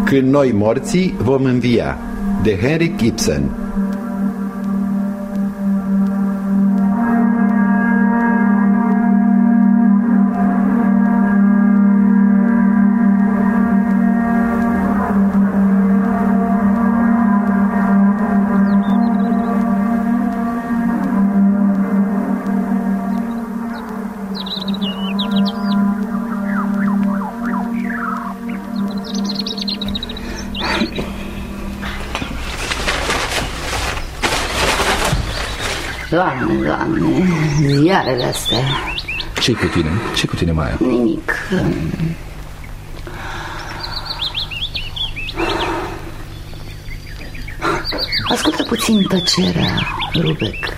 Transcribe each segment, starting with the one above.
Când noi morții vom învia, de Henrik Ibsen. Doamne, Doamne, ziarele astea. Ce-i cu tine? Ce-i cu tine, Maia? Nimic. Ascultă puțin tăcerea, Rubec.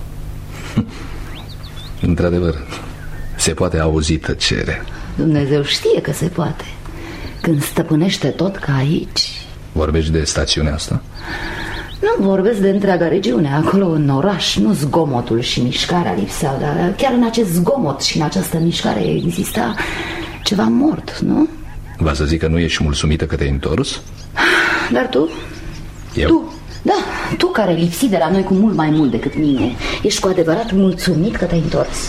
Într-adevăr, se poate auzi tăcerea. Dumnezeu știe că se poate. Când stăpânește tot ca aici. Vorbești de stațiunea asta? Nu vorbesc de întreaga regiune. Acolo în oraș nu zgomotul și mișcarea lipseau, dar chiar în acest zgomot și în această mișcare exista ceva mort, nu? Va să zic că nu ești mulțumită că te-ai întors? Dar tu? Eu? Tu, da, tu care lipsi de la noi cu mult mai mult decât mine, ești cu adevărat mulțumit că te-ai întors?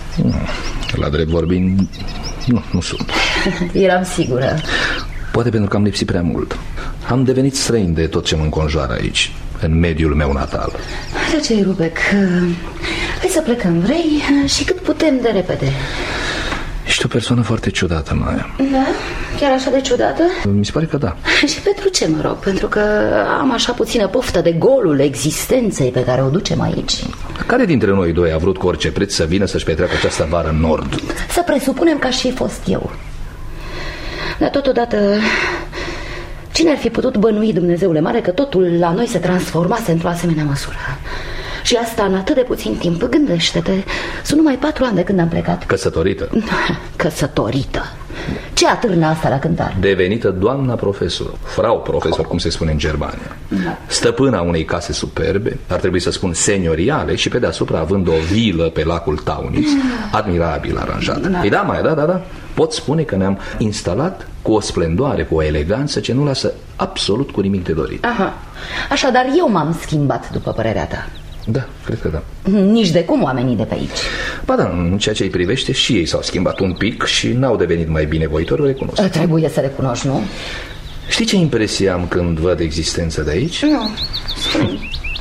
La drept vorbind, nu sunt. Eram sigură. Poate pentru că am lipsit prea mult. Am devenit străin de tot ce mă înconjoară aici, în mediul meu natal. De ce, Rubec? Hai să plecăm, vrei? Și cât putem de repede. Ești o persoană foarte ciudată, Maia. Da? Chiar așa de ciudată? Mi se pare că da. Și pentru ce, mă rog? Pentru că am așa puțină poftă de golul existenței pe care o ducem aici. Care dintre noi doi a vrut cu orice preț să vină să-și petreacă această vară în nord? Să presupunem că aș fi fost eu. Dar totodată, cine ar fi putut bănui, Dumnezeule mare, că totul la noi se transformase într-o asemenea măsură? Și asta în atât de puțin timp. Gândește-te, sunt numai 4 ani de când am plecat. Căsătorită? Căsătorită? Ce atârnă asta la cântare? Devenită doamna profesor, frau profesor, cum se spune în Germania. Da. Stăpâna unei case superbe, ar trebui să spun senioriale, și pe deasupra având o vilă pe lacul Taunitz, admirabil aranjată. Da. Ei, da, Maia, da. Pot spune că ne-am instalat cu o splendoare, cu o eleganță ce nu lasă absolut cu nimic de dorit. Aha. Așadar eu m-am schimbat, după părerea ta. Da, cred că da. Nici de cum oamenii de pe aici. Ba da, în ceea ce îi privește și ei s-au schimbat un pic și n-au devenit mai binevoitori, o recunosc. Trebuie să recunoști, nu? Știi ce impresie am când văd existența de aici? Nu, spune.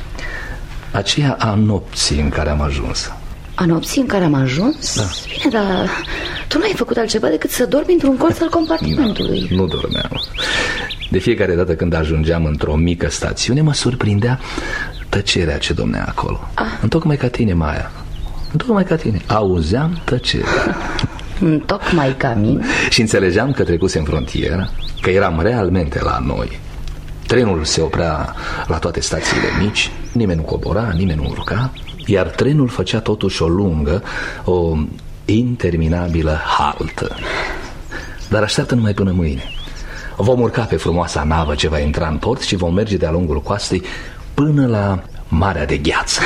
Aceea a nopții în care am ajuns. A nopții în care am ajuns? Da. Bine, dar tu n-ai făcut altceva decât să dormi într-un colț al compartimentului. Nu dormeam. De fiecare dată când ajungeam într-o mică stațiune, mă surprindea tăcerea ce domnea acolo. Întocmai ca tine, Maia. Întocmai ca tine. Auzeam tăcerea. Tocmai ca mine. Și înțelegeam că trecusem frontiera, că eram realmente la noi. Trenul se oprea la toate stațiile mici, nimeni nu cobora, nimeni nu urca, iar trenul făcea totuși o lungă, o interminabilă haltă. Dar așteaptă numai până mâine. Vom urca pe frumoasa navă ce va intra în port și vom merge de-a lungul coastei până la Marea de Gheață.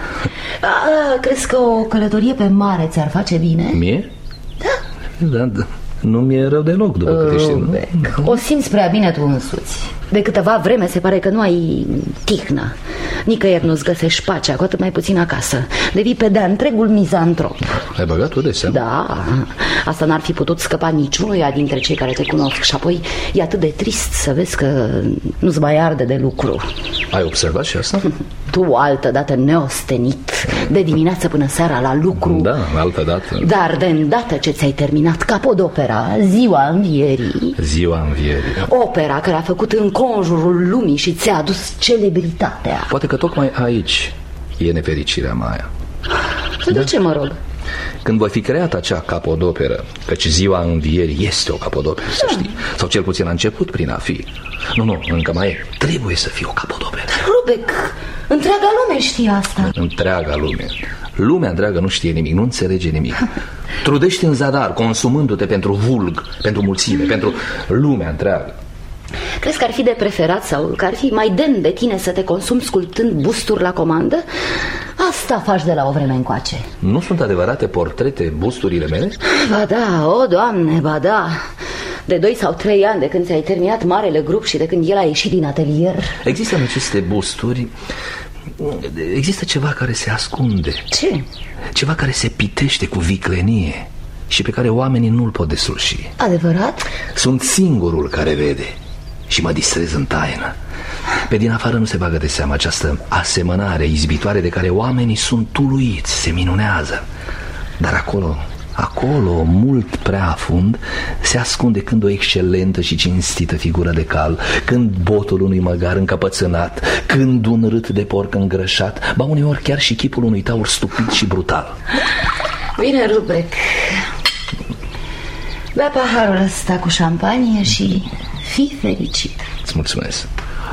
Crezi că o călătorie pe mare ți-ar face bine? Mie? Da. Da. Nu mi-e rău deloc, după câte știu, nu? O simți prea bine tu însuți. De câteva vreme se pare că nu ai tihnă. Nicăieri nu-ți găsești pacea, cu atât mai puțin acasă. Devii pe de-a întregul mizantrop. Ai băgat tu de seamă? Da, asta n-ar fi putut scăpa niciunuia dintre cei care te cunosc. Și apoi e atât de trist să vezi că nu-ți mai arde de lucru. Ai observat și asta? Tu altădată neostenit, de dimineață până seara la lucru. Da, altădată. Dar de îndată ce ți-ai terminat capodopera, Ziua Învierii. Ziua Învierii. Opera care a făcut înconjurul lumii și ți-a adus celebritatea. Poate că tocmai aici e nefericirea, Maia. De ce, mă rog? Când voi fi creat acea capodoperă, căci Ziua Învierii este o capodoperă, să știi, sau cel puțin a început prin a fi. Nu, încă mai e. Trebuie să fie o capodoperă. Rubec, întreaga lume știe asta. Întreaga lume. Lumea întreagă nu știe nimic, nu înțelege nimic. Trudești în zadar, consumându-te pentru vulg, pentru mulțime, pentru lumea întreagă. Crezi că ar fi de preferat sau că ar fi mai demn de tine să te consumi sculptând busturi la comandă? Asta faci de la o vreme încoace. Nu sunt adevărate portrete busturile mele? Ba da, o Doamne, ba da. De 2 sau 3 ani de când ți-ai terminat marele grup și de când el a ieșit din atelier. Există în aceste busturi, există ceva care se ascunde. Ce? Ceva care se pitește cu viclenie și pe care oamenii nu-l pot desluși. Adevărat? Sunt singurul care vede și mă distrez în taină. Pe din afară nu se bagă de seamă această asemănare izbitoare de care oamenii sunt uluiți, se minunează. Dar acolo, mult prea afund, se ascunde când o excelentă și cinstită figură de cal, când botul unui măgar încăpățânat, când un rât de porc îngrășat, ba uneori chiar și chipul unui taur stupid și brutal. Bine, Rubec, bea paharul ăsta cu șampanie și fii fericit. Îți mulțumesc.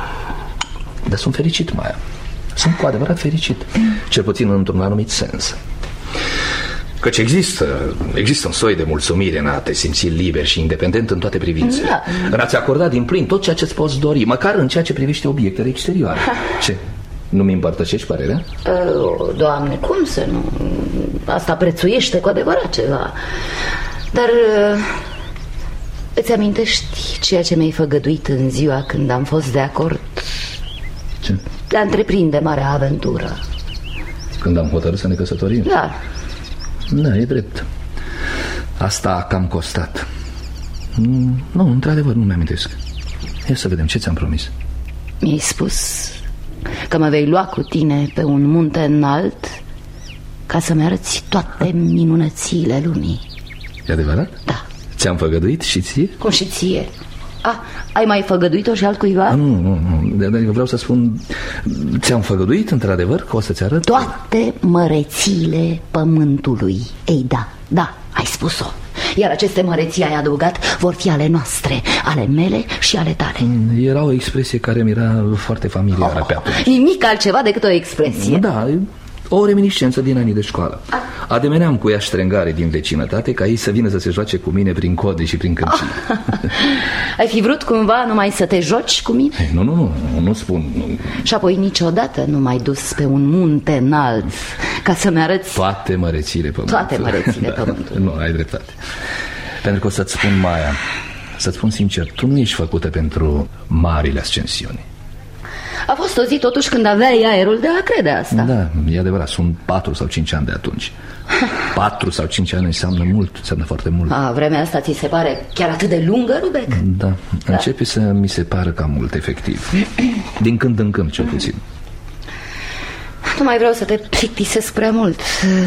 Dar sunt fericit, Maia. Sunt cu adevărat fericit. Cel puțin într-un anumit sens. Căci există un soi de mulțumire în a te simți liber și independent în toate privințele. Da. În a-ți acorda din plin tot ceea ce-ți poți dori, măcar în ceea ce privește obiectele exterioare. Ce? Nu-mi împărtășești părerea? Doamne, cum să nu? Asta prețuiește cu adevărat ceva. Dar îți amintești ceea ce mi-ai făgăduit în ziua când am fost de acord? Ce? De a întreprinde marea aventură. Când am hotărât să ne căsătorim? Da. Da, e drept. Asta a cam costat. Nu, într-adevăr nu mi-amintesc. Ia să vedem ce ți-am promis. Mi-ai spus că mă vei lua cu tine pe un munte înalt ca să-mi arăți toate minunățiile lumii. E adevărat? Da. Ți-am făgăduit și ție? Cum și ție? Ai mai făgăduit-o și altcuiva? Nu. Vreau să spun, ți-am făgăduit într-adevăr că o să-ți arăt toate mărețiile pământului. Ei, da, ai spus-o. Iar aceste măreții, ai adăugat, vor fi ale noastre, ale mele și ale tale. Era o expresie care mi era foarte familiară pe atunci. Nimic altceva decât o expresie. Da, o reminiscență din anii de școală. Ademeneam cu ea ștrengare din vecinătate ca ei să vină să se joace cu mine prin code și prin câmpii. Ai fi vrut cumva numai să te joci cu mine? Nu spun. Și apoi niciodată nu m-ai dus pe un munte înalt ca să-mi arăți toate mărețiile pământului. Toate mărețiile pământului. Nu, ai dreptate. Pentru că o să-ți spun, Maia, să-ți spun sincer, tu nu ești făcută pentru marile ascensiuni. A fost o zi totuși când aveai aerul de a crede asta. Da, e adevărat, sunt 4 sau 5 ani de atunci. 4 sau 5 ani înseamnă mult, înseamnă foarte mult. Vremea asta ți se pare chiar atât de lungă, Rubec? Da, începe să mi se pară cam mult, efectiv. Din când în când, cel puțin. Nu mai vreau să te plictisesc prea mult.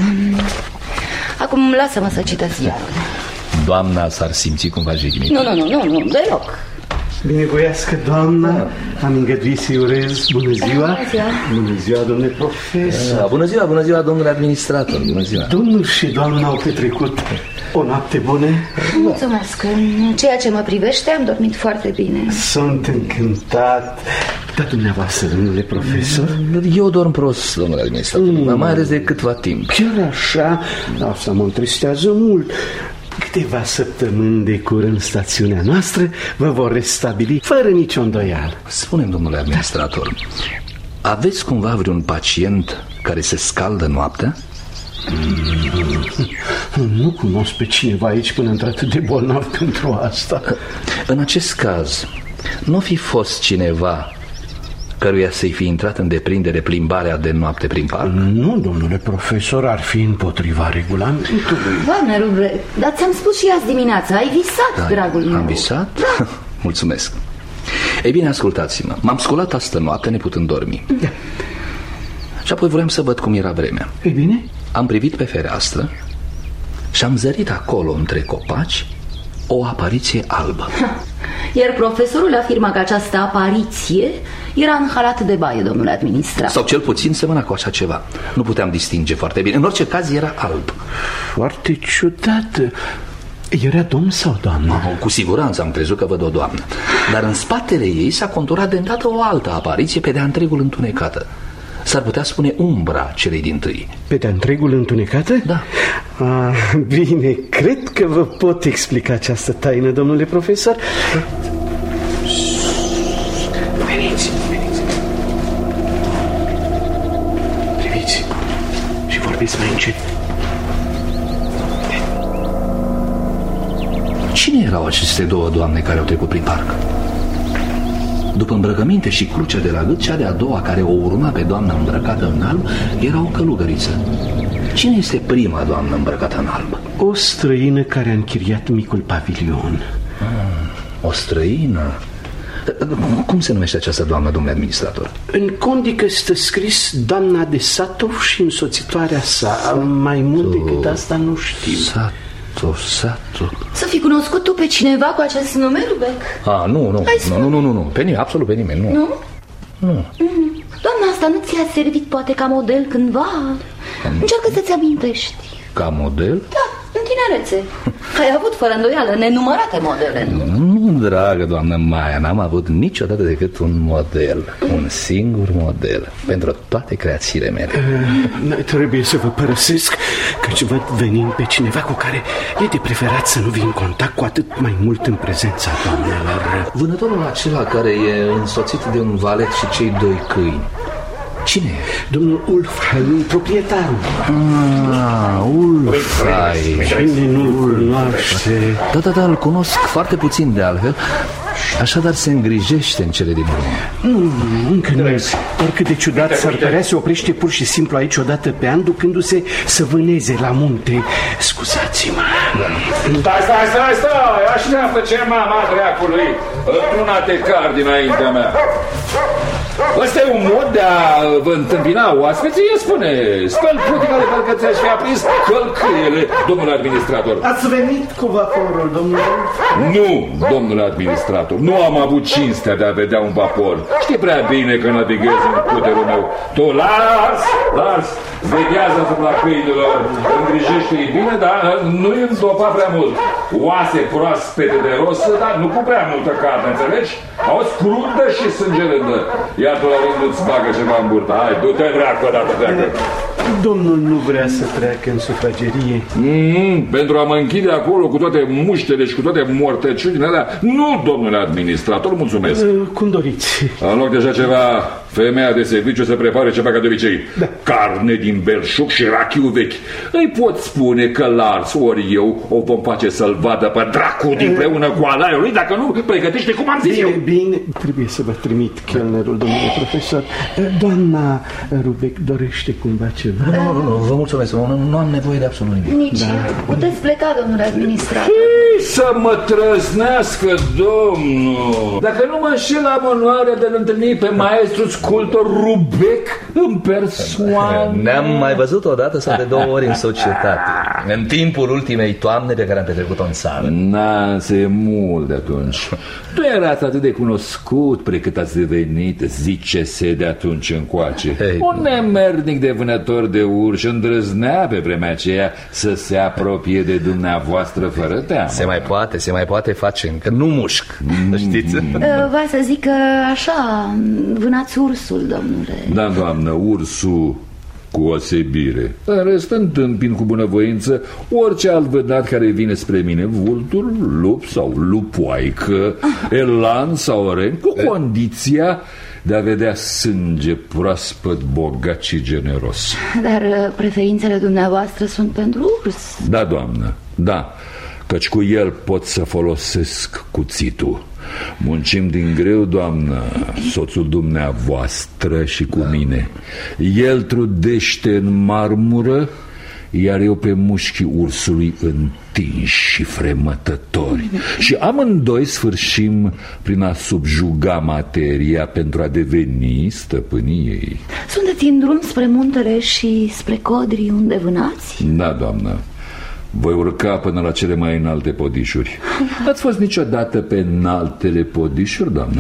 Acum lasă-mă să citesc ziarul. Doamna s-ar simți cumva jignit. Nu, deloc. Binevoiască, doamna, am îngăduit să-i urez bună ziua. Bună ziua, domnule profesor. Bună ziua, domnule administrator. Bună ziua. Domnul și doamna au petrecut o noapte bună. Mulțumesc. În ceea ce mă privește, am dormit foarte bine. Sunt încântat. Dar dumneavoastră, domnule profesor? Eu dorm prost, domnule administrator, mai ales de câtva timp. Chiar așa? Asta mă întristează mult. Câteva săptămâni de curând stațiunea noastră vă vor restabili fără nicio îndoială. Spune-mi, domnule administrator, aveți cumva vreun pacient care se scaldă noaptea? Nu cunosc pe cineva aici până într-atât de bolnav pentru asta. În acest caz, nu fi fost cineva căruia să-i fi intrat în deprindere plimbarea de noapte prin parc? Nu, domnule profesor, ar fi împotriva regulamentului. Doamne, Rubre, dar ți-am spus și azi dimineața, ai visat, dragul meu. Am visat? Da. Mulțumesc. Ei bine, ascultați-mă, m-am sculat astă noapte neputând dormi. Da. Și apoi vreau să văd cum era vremea. Ei bine? Am privit pe fereastră și am zărit acolo, între copaci, o apariție albă. Iar profesorul afirma că această apariție era în halat de baie, domnule administrator. Sau cel puțin semăna cu așa ceva. Nu puteam distinge foarte bine. În orice caz era alb. Foarte ciudat. Era domn sau doamnă? Cu siguranță am crezut că văd o doamnă. Dar în spatele ei s-a conturat de îndată o altă apariție pe de-a întregul întunecată. S-ar putea spune umbra celei dintâi. Pe de-a întregul întunecată? Da. Bine, cred că vă pot explica această taină, domnule profesor. Veniți. Priviți și vorbiți mai încet. Cine erau aceste două doamne care au trecut prin parc? După îmbrăcăminte și crucea de la gât, cea de-a doua care o urma pe doamna îmbrăcată în alb era o călugăriță. Cine este prima doamnă îmbrăcată în alb? O străină care a închiriat micul pavilion. O străină? Cum se numește această doamnă, domnule administrator? În condică stă scris doamna de Satov și însoțitoarea sa. Mai mult decât asta nu știu. Satov. Să fi cunoscut tu pe cineva cu acest nume, Rubec? Nu, pe nimeni, absolut pe nimeni, nu. Nu? Nu. Doamna asta nu ți-a servit poate ca model cândva? Încearcă să-ți amintești. Ca model? Da, în tinerețe. Ai avut fără îndoială nenumărate modele. Nu, dragă doamnă Maia, n-am avut niciodată decât un model. Un singur model pentru toate creațiile mele. Trebuie să vă părăsesc, căci văd venind pe cineva cu care e de preferat să nu vii în contact, cu atât mai mult în prezența doamnelor. Vânătorul acela care e însoțit de un valet și cei doi câini. Cine e? Domnul Ulfheim, proprietarul. Ulfheim. Cine nu-l cunoaște? Da, îl cunosc foarte puțin de altfel. Așadar se îngrijește în cele din urmă. Nu, încă nu. Oricât de ciudat s-ar părea, se oprește pur și simplu aici odată pe an, ducându-se să vâneze la munte. Scuzați-mă. Stai! Așteaptă ce mama dreacului. Într-una te car dinaintea mea. Ăsta e un mod de a vă întâmpina oaspeții, spune. Spăl puticale, parcă ți-aș fi aprins călcâiele, domnule administrator. Ați venit cu vaporul, domnule? Nu, domnule administrator, nu am avut cinstea de a vedea un vapor. Știi prea bine că navighez în puterul meu. Tu, Lars, veghează asupra câinilor, îngrijește-i bine, dar nu-i îndopa prea mult. Oase proaspete de rosă, dar nu cu prea multă carne, înțelegi? Auzi, crudă și sângerândă. Iar tu la rândul îți bagă ceva în burtă. Hai, du-te dracu odată, pleacă. Domnul nu vrea să treacă în sufragerie. Pentru a mă închide acolo cu toate muștele și cu toate mortăciunile alea? Nu, domnule administrator, mulțumesc. Cum doriți. În loc de așa ceva, femeia de serviciu să prepare ceva ca de obicei. Da. Carne din belșug și rachiu vechi. Îi pot spune că Lars ori eu o vom face să-l vadă pe dracu împreună cu alaiul lui, dacă nu pregătește cum am zis eu. Bine, trebuie să vă trimit chelnerul, domnule profesor. Doamna Rubec dorește cumva ceva? Nu, vă mulțumesc, nu am nevoie de absolut nimic. Nici. Puteți pleca, domnule administrator. Să mă trăsnească, domnul. Dacă nu mă înșel, am onoarea de-l întâlni pe maestru sculptor Rubec în persoană. Ne-am mai văzut odată sau de două ori în societate, în timpul ultimei toamne pe care am petrecut-o în țară. Se mult de atunci. Tu erați atât de cunoscut precât ați devenit, zice-se de atunci încoace. Un nemernic de vânător de urși îndrăznea pe vremea aceea să se apropie de dumneavoastră fără teamă. Se mai poate face încă, nu mușc, știți? Va să zic că așa, vânați ursul, domnule. Da, doamnă, ursul cu osebire. În rest, întâmpin cu bunăvoință orice alt vădat care vine spre mine, vultur, lup sau lupoaică, elan sau ren, cu condiția de a vedea sânge proaspăt, bogat și generos. Dar preferințele dumneavoastră sunt pentru urs. Da, doamnă, da, căci cu el pot să folosesc cuțitul. Muncim din greu, doamnă, soțul dumneavoastră și cu mine. El trudește în marmură, iar eu pe mușchii ursului întinși și fremătători. Și amândoi sfârșim prin a subjuga materia pentru a deveni stăpânii ei. Sunteți în drum spre muntele și spre Codri unde vânați? Da, doamnă. Voi urca până la cele mai înalte podișuri. Ați fost niciodată pe înaltele podișuri, doamnă?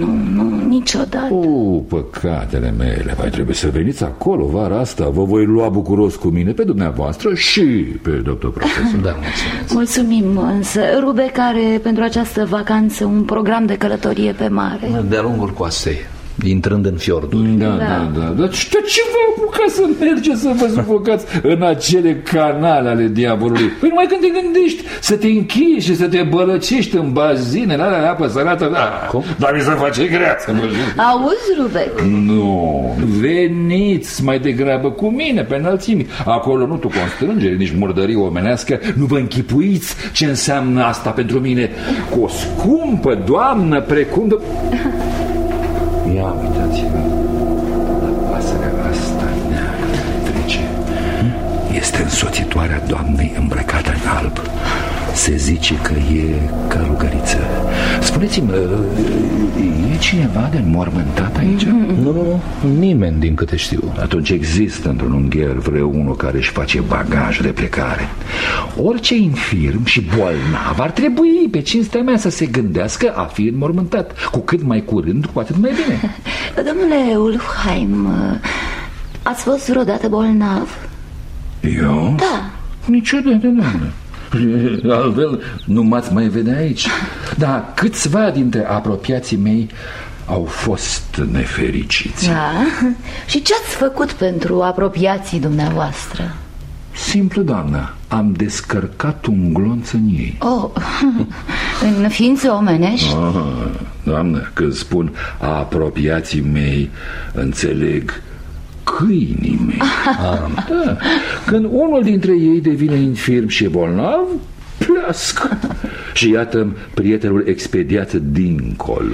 Nu, niciodată. Păcatele mele. Vai, trebuie să veniți acolo vara asta. Vă voi lua bucuros cu mine, pe dumneavoastră și pe doctor profesor. Da, mulțumesc. Mulțumim, însă Rubec are pentru această vacanță un program de călătorie pe mare. De-a lungul coastei. intrând în fiorduri. Da. Dar ce vă apuca să mergeți să vă sufocați în acele canale ale diavolului? Păi numai când te gândești să te închizi și să te bălăcești în bazinele alea de apă sărată. Dar mi se face greață. Auzi, Rubec? Nu, veniți mai degrabă cu mine pe înălțimi. Acolo nu tu constrângere, nici murdărie omenească. Nu vă închipuiți ce înseamnă asta pentru mine. Cu o scumpă doamnă precum de... Ia uitați-vă, la pasărea asta neagră trece. Este însoțitoarea doamnei îmbrăcată în alb. Se zice că e călugăriță. Spuneți-mi, e cineva de înmormântat aici? Nu, nimeni din câte știu. Atunci există într-un ungher vreunul care își face bagaj de plecare. Orice infirm și bolnav ar trebui, pe cinstea mea, să se gândească a fi înmormântat. Cu cât mai curând, cu atât mai bine. Domnule Ulfheim, ați fost vreodată bolnav? Eu? Da. Niciodată, doamnă. Altfel nu m-ați mai vedea aici. Dar câțiva dintre apropiații mei au fost nefericiți. Da? Și ce-ați făcut pentru apropiații dumneavoastră? Simplu, doamnă, am descărcat un glonț în ei. În ființe omenești? Doamnă, când spun apropiații mei, înțeleg câinii mei. Da. Când unul dintre ei devine infirm și bolnav, plească. Și iată prietenul expediat dincolo.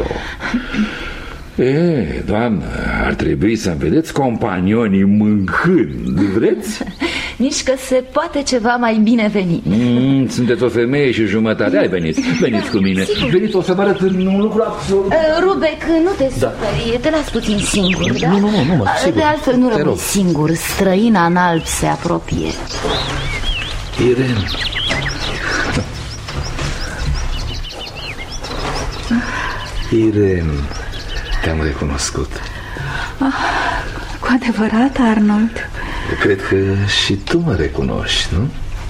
Doamnă, ar trebui să-mi vedeți companionii mâncând. Vreți? Nici că se poate ceva mai bine venit. Sunteți o femeie și jumătate. Hai, veniți cu mine. Veniți, o să vă arăt un lucru absolut. Rubec, nu te superi, te las puțin singur, da? Nu, sigur. De altfel nu rămâi singur, străina în alb se apropie. Irene. Irene, te-am recunoscut. Cu adevărat, Arnold? Cred că și tu mă recunoști, nu?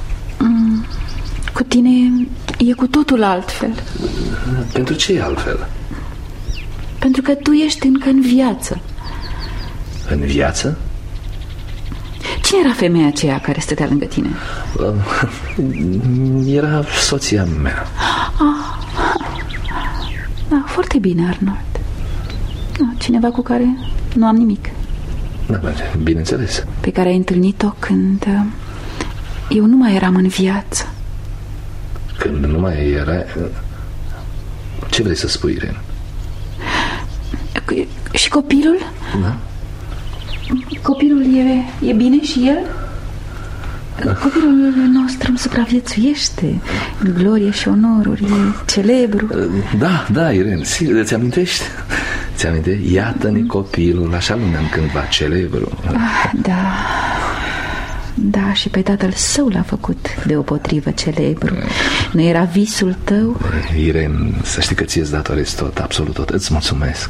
Cu tine e cu totul altfel. Pentru ce e altfel? Pentru că tu ești încă în viață. În viață? Cine era femeia aceea care stătea lângă tine? Era soția mea. Da, foarte bine, Arnold. Cineva cu care nu am nimic. Da, bineînțeles. Pe care ai întâlnit-o când eu nu mai eram în viață. Când nu mai era... Ce vrei să spui, Irene? Și copilul? Da. Copilul e bine și el? Copilul nostru îmi supraviețuiește în glorie și onoruri, e celebru. Da, Irene, îți amintești? Ți-aminte? Iată-ne copilul, așa lumeam cândva, celebru. Da, și pe tatăl său l-a făcut deopotrivă celebru. Nu era visul tău? Irene, să știi că ție-ți datorez tot, absolut tot. Îți mulțumesc.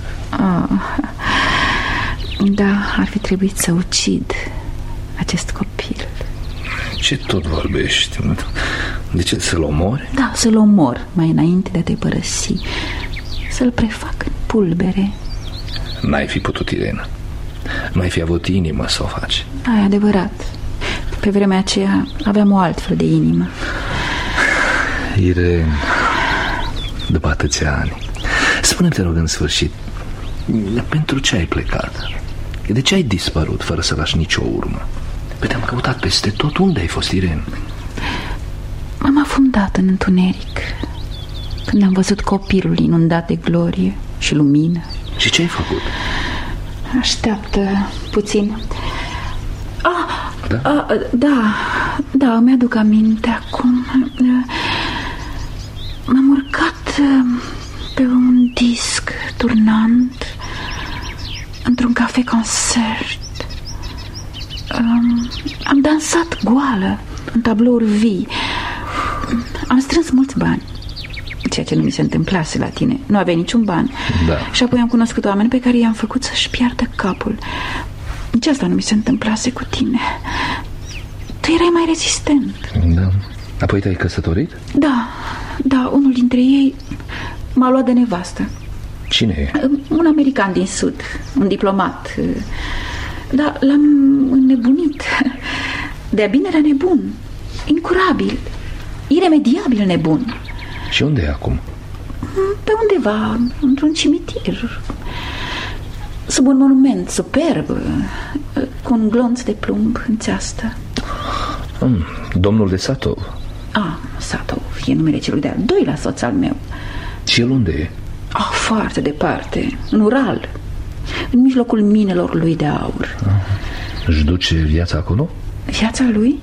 Da, ar fi trebuit să ucid acest copil. Ce tot vorbești? De ce, să-l omori? Da, să-l omor mai înainte de a te părăsi. Să-l prefac în pulbere. N-ai fi putut, Irene. N-ai fi avut inimă să o faci. E adevărat. Pe vremea aceea aveam o altfel de inimă. Irene, după atâția ani, spune-mi, te rog, în sfârșit, pentru ce ai plecat? De ce ai dispărut fără să lași nicio urmă? Păi te-am căutat peste tot. Unde ai fost, Irene? M-am afundat în întuneric când am văzut copilul inundat de glorie și lumină. Și ce ai făcut? Așteaptă puțin. Da, îmi aduc aminte acum. M-am urcat pe un disc turnant într-un cafe-concert. Am dansat goală în tablouri vii. Am strâns mulți bani, ceea ce nu mi se întâmplase la tine. Nu aveai niciun ban. Și apoi am cunoscut oameni pe care i-am făcut să-și piardă capul. Nici asta nu mi se întâmplase cu tine. Tu erai mai rezistent. Da. Apoi te-ai căsătorit? Da, unul dintre ei m-a luat de nevastă. Cine e? Un american din sud, un diplomat. Dar l-am înnebunit. De-a binelea nebun. Incurabil, iremediabil nebun. Și unde e acum? Pe undeva, într-un cimitir, sub un monument superb, cu un glonț de plumb în țeastă. Domnul de Satov. Satov e numele celui de-al doilea soț al meu. Și el unde e? Foarte departe, în Ural, în mijlocul minelor lui de aur. Își duce viața acolo? Viața lui?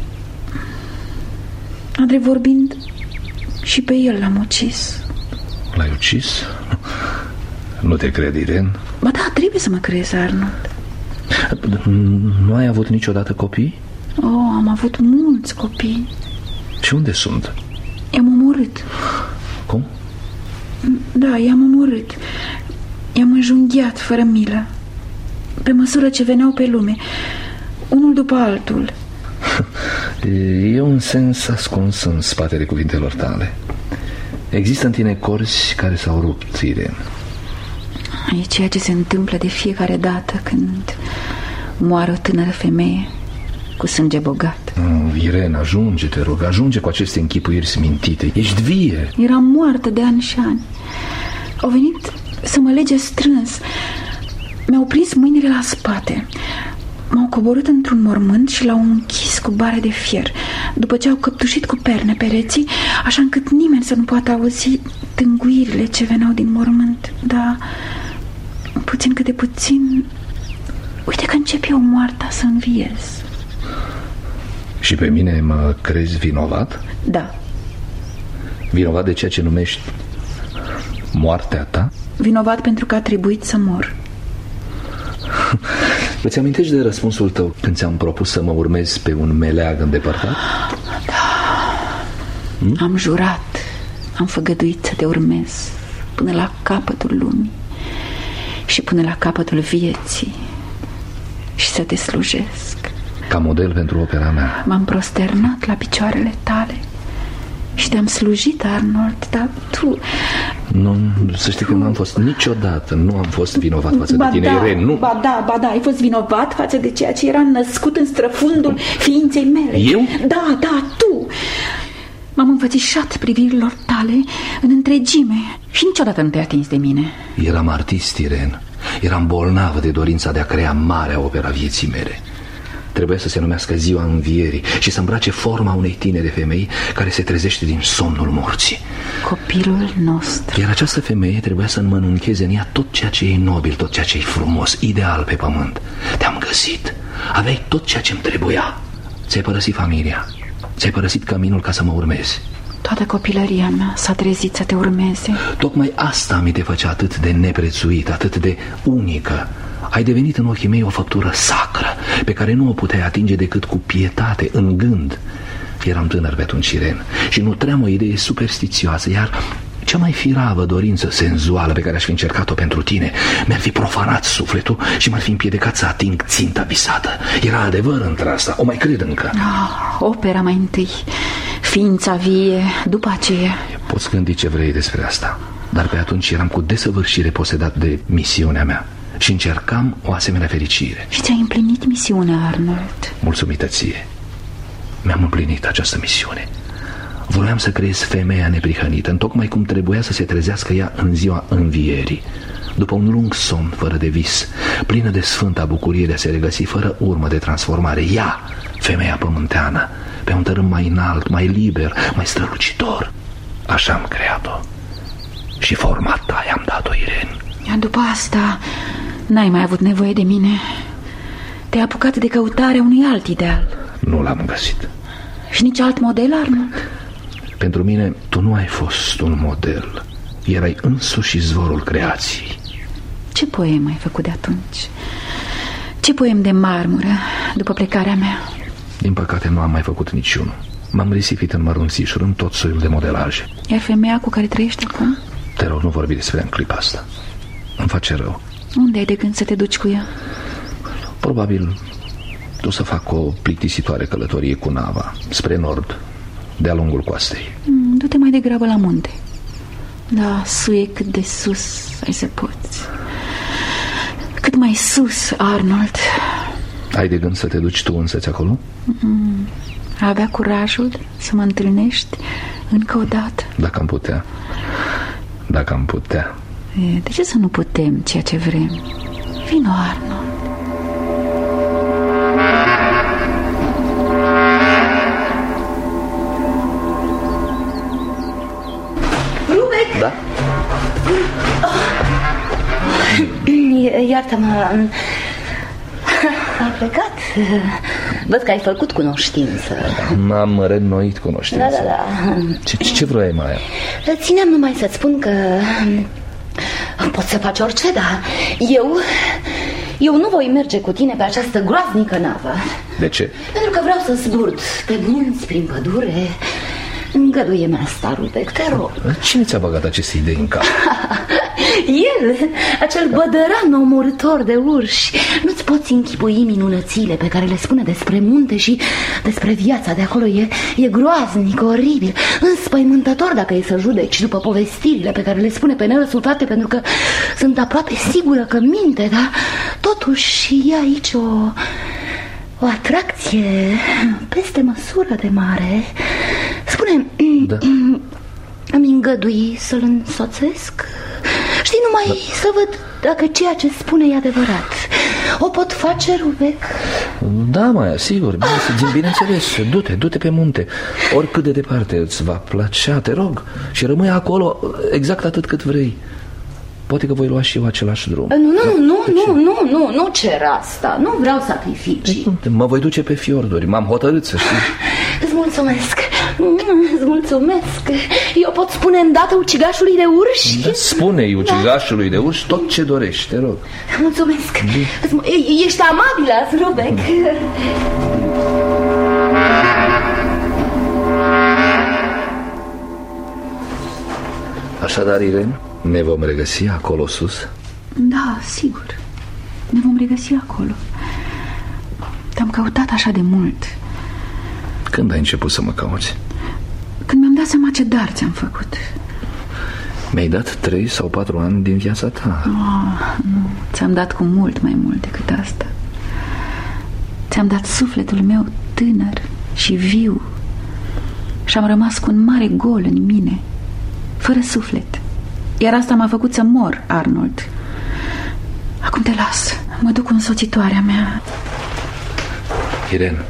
Adrept vorbind, și pe el l-am ucis. L-ai ucis? Nu te cred, Irene? Ba da, trebuie să mă crezi, Arnold. Nu ai avut niciodată copii? Am avut mulți copii. Și unde sunt? I-am omorât. Cum? Da, i-am omorât. I-am înjunghiat fără milă, pe măsură ce veneau pe lume, unul după altul. E un sens ascuns în spatele cuvintelor tale. Există în tine corzi care s-au rupt, Irene. E ceea ce se întâmplă de fiecare dată când moare o tânără femeie cu sânge bogat. Irene, ajunge, te rog, ajunge cu aceste închipuiri smintite. Ești vie. Eram moartă de ani și ani. Au venit să mă lege strâns. Mi-au prins mâinile la spate, m-au coborât într-un mormânt și l-au închis cu bare de fier, după ce au căptușit cu perne pereții, așa încât nimeni să nu poată auzi tânguirile ce veneau din mormânt. Dar puțin câte puțin, uite că încep eu moartea să înviez. Și pe mine mă crezi vinovat? Da. Vinovat de ceea ce numești moartea ta? Vinovat pentru că a trebuit să mor. Îți amintești de răspunsul tău când ți-am propus să mă urmezi pe un meleag îndepărtat? Da. Am jurat, am făgăduit să te urmez până la capătul lumii și până la capătul vieții și să te slujesc. Ca model pentru opera mea. M-am prosternat la picioarele tale și te-am slujit, Arnold, dar tu... Nu, să știi că n-am fost niciodată, nu am fost vinovat față de tine, Irene, nu. Ba da, ai fost vinovat față de ceea ce era născut în străfundul ființei mele. Eu? Da, tu. M-am înfățișat privirilor tale în întregime și niciodată nu te-ai atins de mine. Eram artist, Irene. Eram bolnavă de dorința de a crea marea opera vieții mele. Trebuia să se numească Ziua Învierii și să îmbrace forma unei tinere femei care se trezește din somnul morții. Copilul nostru. Iar această femeie trebuia să înmănâncheze în ea tot ceea ce e nobil, tot ceea ce e frumos, ideal pe pământ. Te-am găsit. Aveai tot ceea ce-mi trebuia. Ți-ai părăsit familia, ți-ai părăsit căminul ca să mă urmezi. Toată copilăria mea s-a trezit să te urmeze. Tocmai asta mi te făcea atât de neprețuit, atât de unică. Ai devenit în ochii mei o făptură sacră, pe care nu o puteai atinge decât cu pietate, în gând. Eram tânăr pe atunci, Irene, și nutream o idee superstițioasă, iar cea mai firavă dorință senzuală pe care aș fi încercat-o pentru tine mi-ar fi profanat sufletul și m-ar fi împiedicat să ating ținta visată. Era adevăr între asta, o mai cred încă. Opera mai întâi, ființa vie, după aceea. Poți gândi ce vrei despre asta, dar pe atunci eram cu desăvârșire posedat de misiunea mea și încercam o asemenea fericire. Și ți-ai împlinit misiunea, Arnold. Mulțumită ție. Mi-am împlinit această misiune. Voiam să creez femeia neprihănită, întocmai cum trebuia să se trezească ea în ziua învierii, după un lung somn fără de vis, plină de sfânta bucurie de a se regăsi fără urmă de transformare. Ea, femeia pământeană, pe un tărâm mai înalt, mai liber, mai strălucitor. Așa am creat-o. Și forma ta i-am dat-o, Irene. Iar după asta n-ai mai avut nevoie de mine. Te-ai apucat de căutarea unui alt ideal. Nu l-am găsit. Și nici alt model, Arnold? Pentru mine, tu nu ai fost un model. Erai însuși izvorul creației. Ce poem ai făcut de atunci? Ce poem de marmură după plecarea mea? Din păcate nu am mai făcut niciunul. M-am risipit în mărunțișuri, în tot soiul de modelaje. Iar femeia cu care trăiești acum? Te rog, nu vorbi despre în clipa asta. Îmi face rău. Unde ai de gând să te duci cu ea? Probabil o să fac o plictisitoare călătorie cu nava spre nord, de-a lungul coastei. Du-te mai degrabă la munte. Da, suie cât de sus ai să poți. Cât mai sus, Arnold. Ai de gând să te duci tu însăți acolo? A avea curajul să mă întâlnești încă o dată? Dacă am putea. Dacă am putea. De ce să nu putem ceea ce vrem? Vino, Arnold. Rubec! Da? Iartă-mă, a plecat. Văd că ai făcut cunoștință. M-am reînnoit cunoștință. Da. Ce vroiai, Maia? Țineam numai să-ți spun că poți să faci orice, dar eu nu voi merge cu tine pe această groaznică navă. De ce? Pentru că vreau să zburt pe munți, prin pădure. Îngăduie-mi asta, Rubec, te rog. Cine ți-a băgat aceste idei în cap? El, acel bădăran omorător de urși. Nu-ți poți închipui minunățile pe care le spune despre munte și despre viața de acolo. E groaznic, oribil, înspăimântător dacă e să judeci după povestirile pe care le spune pe nerăsultate, pentru că sunt aproape sigură că minte, dar totuși e aici o atracție peste măsură de mare. Spune, da. Îmi îngădui să-l însoțesc? Știi, numai să văd dacă ceea ce spune e adevărat. O pot face, Rubec? Da, Maia, sigur, bineînțeles. Du-te pe munte. Oricât de departe îți va plăcea, te rog. Și rămâi acolo exact atât cât vrei. Poate că voi lua și eu același drum. Nu cer asta. Nu vreau sacrificii. Mă voi duce pe fiorduri. M-am hotărât, să știi. Îți mulțumesc. Eu pot spune îndată ucigașului de urși? Da, spune-i ucigașului de urși tot ce dorești, te rog. Mulțumesc. Ești amabilă, Rubec. Așadar, Irene, ne vom regăsi acolo sus? Da, sigur. Ne vom regăsi acolo. Te-am căutat așa de mult. Când ai început să mă cauți? Când mi-am dat seama ce dar ți-am făcut. Mi-ai dat 3 sau 4 ani din viața ta. Nu, ți-am dat cu mult mai mult decât asta. Ți-am dat sufletul meu tânăr și viu. Și am rămas cu un mare gol în mine, fără suflet. Iar asta m-a făcut să mor, Arnold. Acum te las. Mă duc cu însoțitoarea mea. Irene.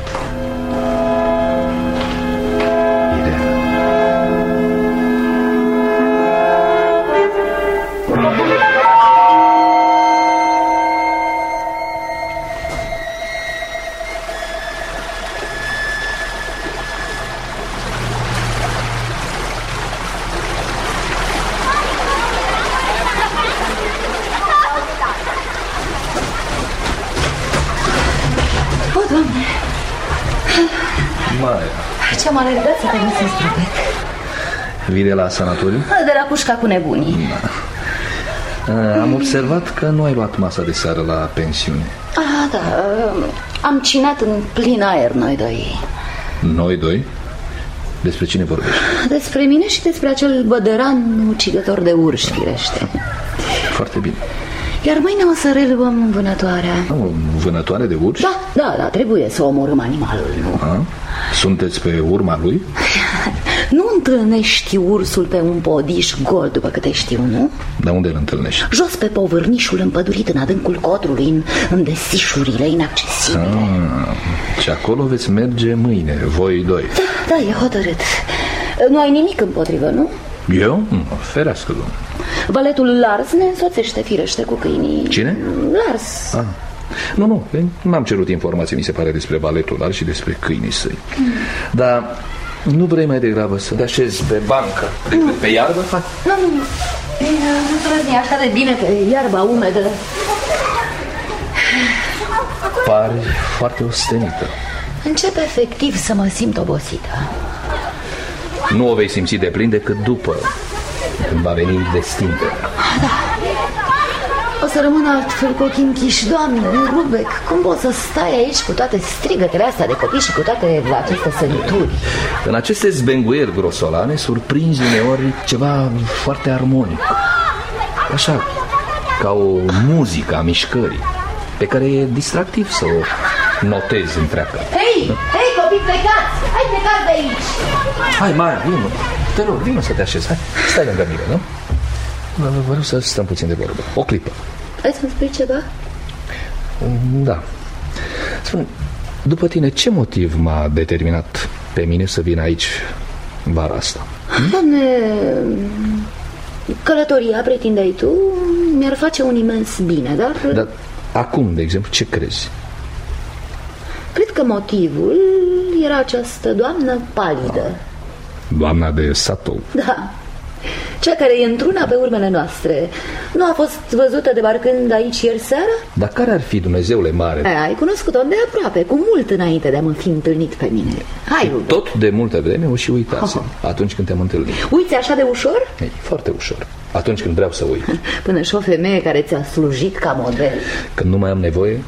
Ce-am alergat să te găsesc, Rubec. Vii de la sanatoriu? De la cușca cu nebunii. Da. Am observat că nu ai luat masa de seară la pensiune. Da. Am cinat în plin aer noi doi. Noi doi? Despre cine vorbești? Despre mine și despre acel bădăran ucigător de urși, firește. Foarte bine. Iar mâine o să reluăm vânătoarea. Vânătoare de urși? Da, trebuie să omorâm animalul, nu? Sunteți pe urma lui? Nu întâlnești ursul pe un podiș gol, după câte știu, nu? Dar unde îl întâlnești? Jos pe povârnișul împădurit în adâncul codrului, în desișurile inaccesibile. Și acolo veți merge mâine, voi doi. Da, e hotărât. Nu ai nimic împotrivă, nu? Eu? Ferească, domnule. Valetul Lars ne însoțește, firește, cu câinii. Cine? Lars. Nu, n-am cerut informații, mi se pare, despre valetul Lars și despre câinii săi. Dar nu vrei mai degrabă să te așezi pe bancă decât pe iarbă? Nu trăzni așa de bine pe iarba umedă. Pari foarte ostenită. Încep efectiv să mă simt obosită. Nu o vei simți de plin decât după, când va veni destinderea. Da. O să rămân altfel cu ochii închiși. Doamne, Rubec, cum poți să stai aici cu toate strigătele astea de copii și cu toate aceste sărituri? În aceste zbenguieri grosolane surprinzi uneori ceva foarte armonic. Așa, ca o muzică a mișcării, pe care e distractiv să o notezi întreagă. Hei, copii, plecați! Hai, plecați de aici! Hai, Maia, vină, te rog, vină să te așezi. Hai, stai lângă mine, nu? Vreau să stăm puțin de vorbă. O clipă. Hai să-mi spui ceva? Da. Spune, după tine, ce motiv m-a determinat pe mine să vin aici vara asta? Doamne, călătoria, pretindeai tu, mi-ar face un imens bine, dar... Dar acum, de exemplu, ce crezi? Cred că motivul era această doamnă palidă. Doamna de Satov. Da, cea care e într-una pe urmele noastre. Nu a fost văzută debarcând aici ieri seara? Dar care ar fi, Dumnezeule mare? Ai cunoscut-o de aproape, cu mult înainte de a mă fi întâlnit pe mine. Hai, Ruben. Tot de multă vreme o și uitasem atunci când te-am întâlnit. Uiți așa de ușor? Ei, foarte ușor. Atunci când vreau să uit. Până și o femeie care ți-a slujit ca model. Când nu mai am nevoie?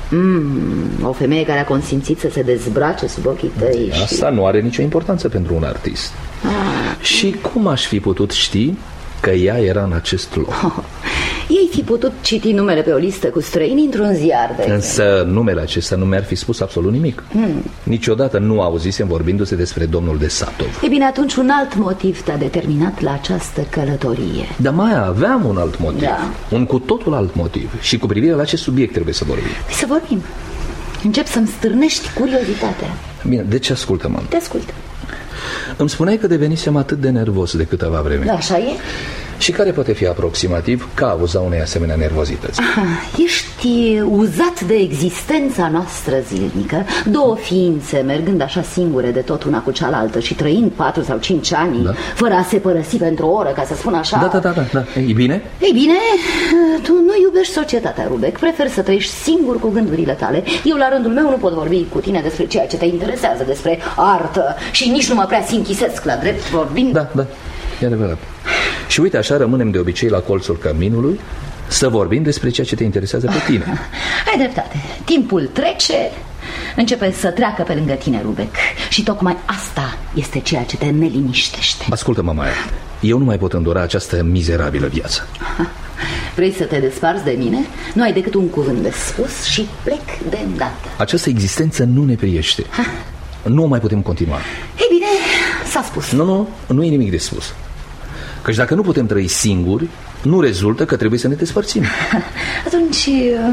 O femeie care a consimțit să se dezbrace sub ochii tăi. Asta nu are nicio importanță pentru un artist. Și cum aș fi putut ști că ea era în acest loc? Ei fi putut citi numele pe o listă cu străini într-un ziar de Însă numele acesta nu mi-ar fi spus absolut nimic. Niciodată nu auzisem vorbindu-se despre domnul de Satov. E bine, atunci un alt motiv te-a determinat la această călătorie. Dar mai aveam un alt motiv, da. Un cu totul alt motiv. Și cu privire la ce subiect trebuie să vorbim? Să vorbim. Încep să-mi stârnești curiozitatea. Bine, de ce ascultă-mă? Te ascult. Îmi spuneai că devenisem atât de nervos de câteva vreme. Da, așa e? Și care poate fi aproximativ cauza unei asemenea nervozități? Ești uzat de existența noastră zilnică. Două ființe mergând așa singure de tot una cu cealaltă și trăind 4 sau 5 ani, da, fără a se părăsi pentru o oră, ca să spun așa. Da. E bine? Ei bine, tu nu iubești societatea, Rubec. Preferi să trăiești singur cu gândurile tale. Eu la rândul meu nu pot vorbi cu tine despre ceea ce te interesează, despre artă. Și nici nu mă prea sinchisesc, la drept vorbind. Da, e adevărat. Și uite, așa rămânem de obicei la colțul căminului să vorbim despre ceea ce te interesează pe tine. Ai dreptate. Timpul trece, începe să treacă pe lângă tine, Rubec. Și tocmai asta este ceea ce te neliniștește. Ascultă-mă, Maia, eu nu mai pot îndura această mizerabilă viață. Vrei să te desparți de mine? Nu ai decât un cuvânt de spus și plec de îndată. Această existență nu ne priește. Nu o mai putem continua. Ei bine, s-a spus. Nu e nimic de spus. Căci dacă nu putem trăi singuri, nu rezultă că trebuie să ne despărțim. Atunci,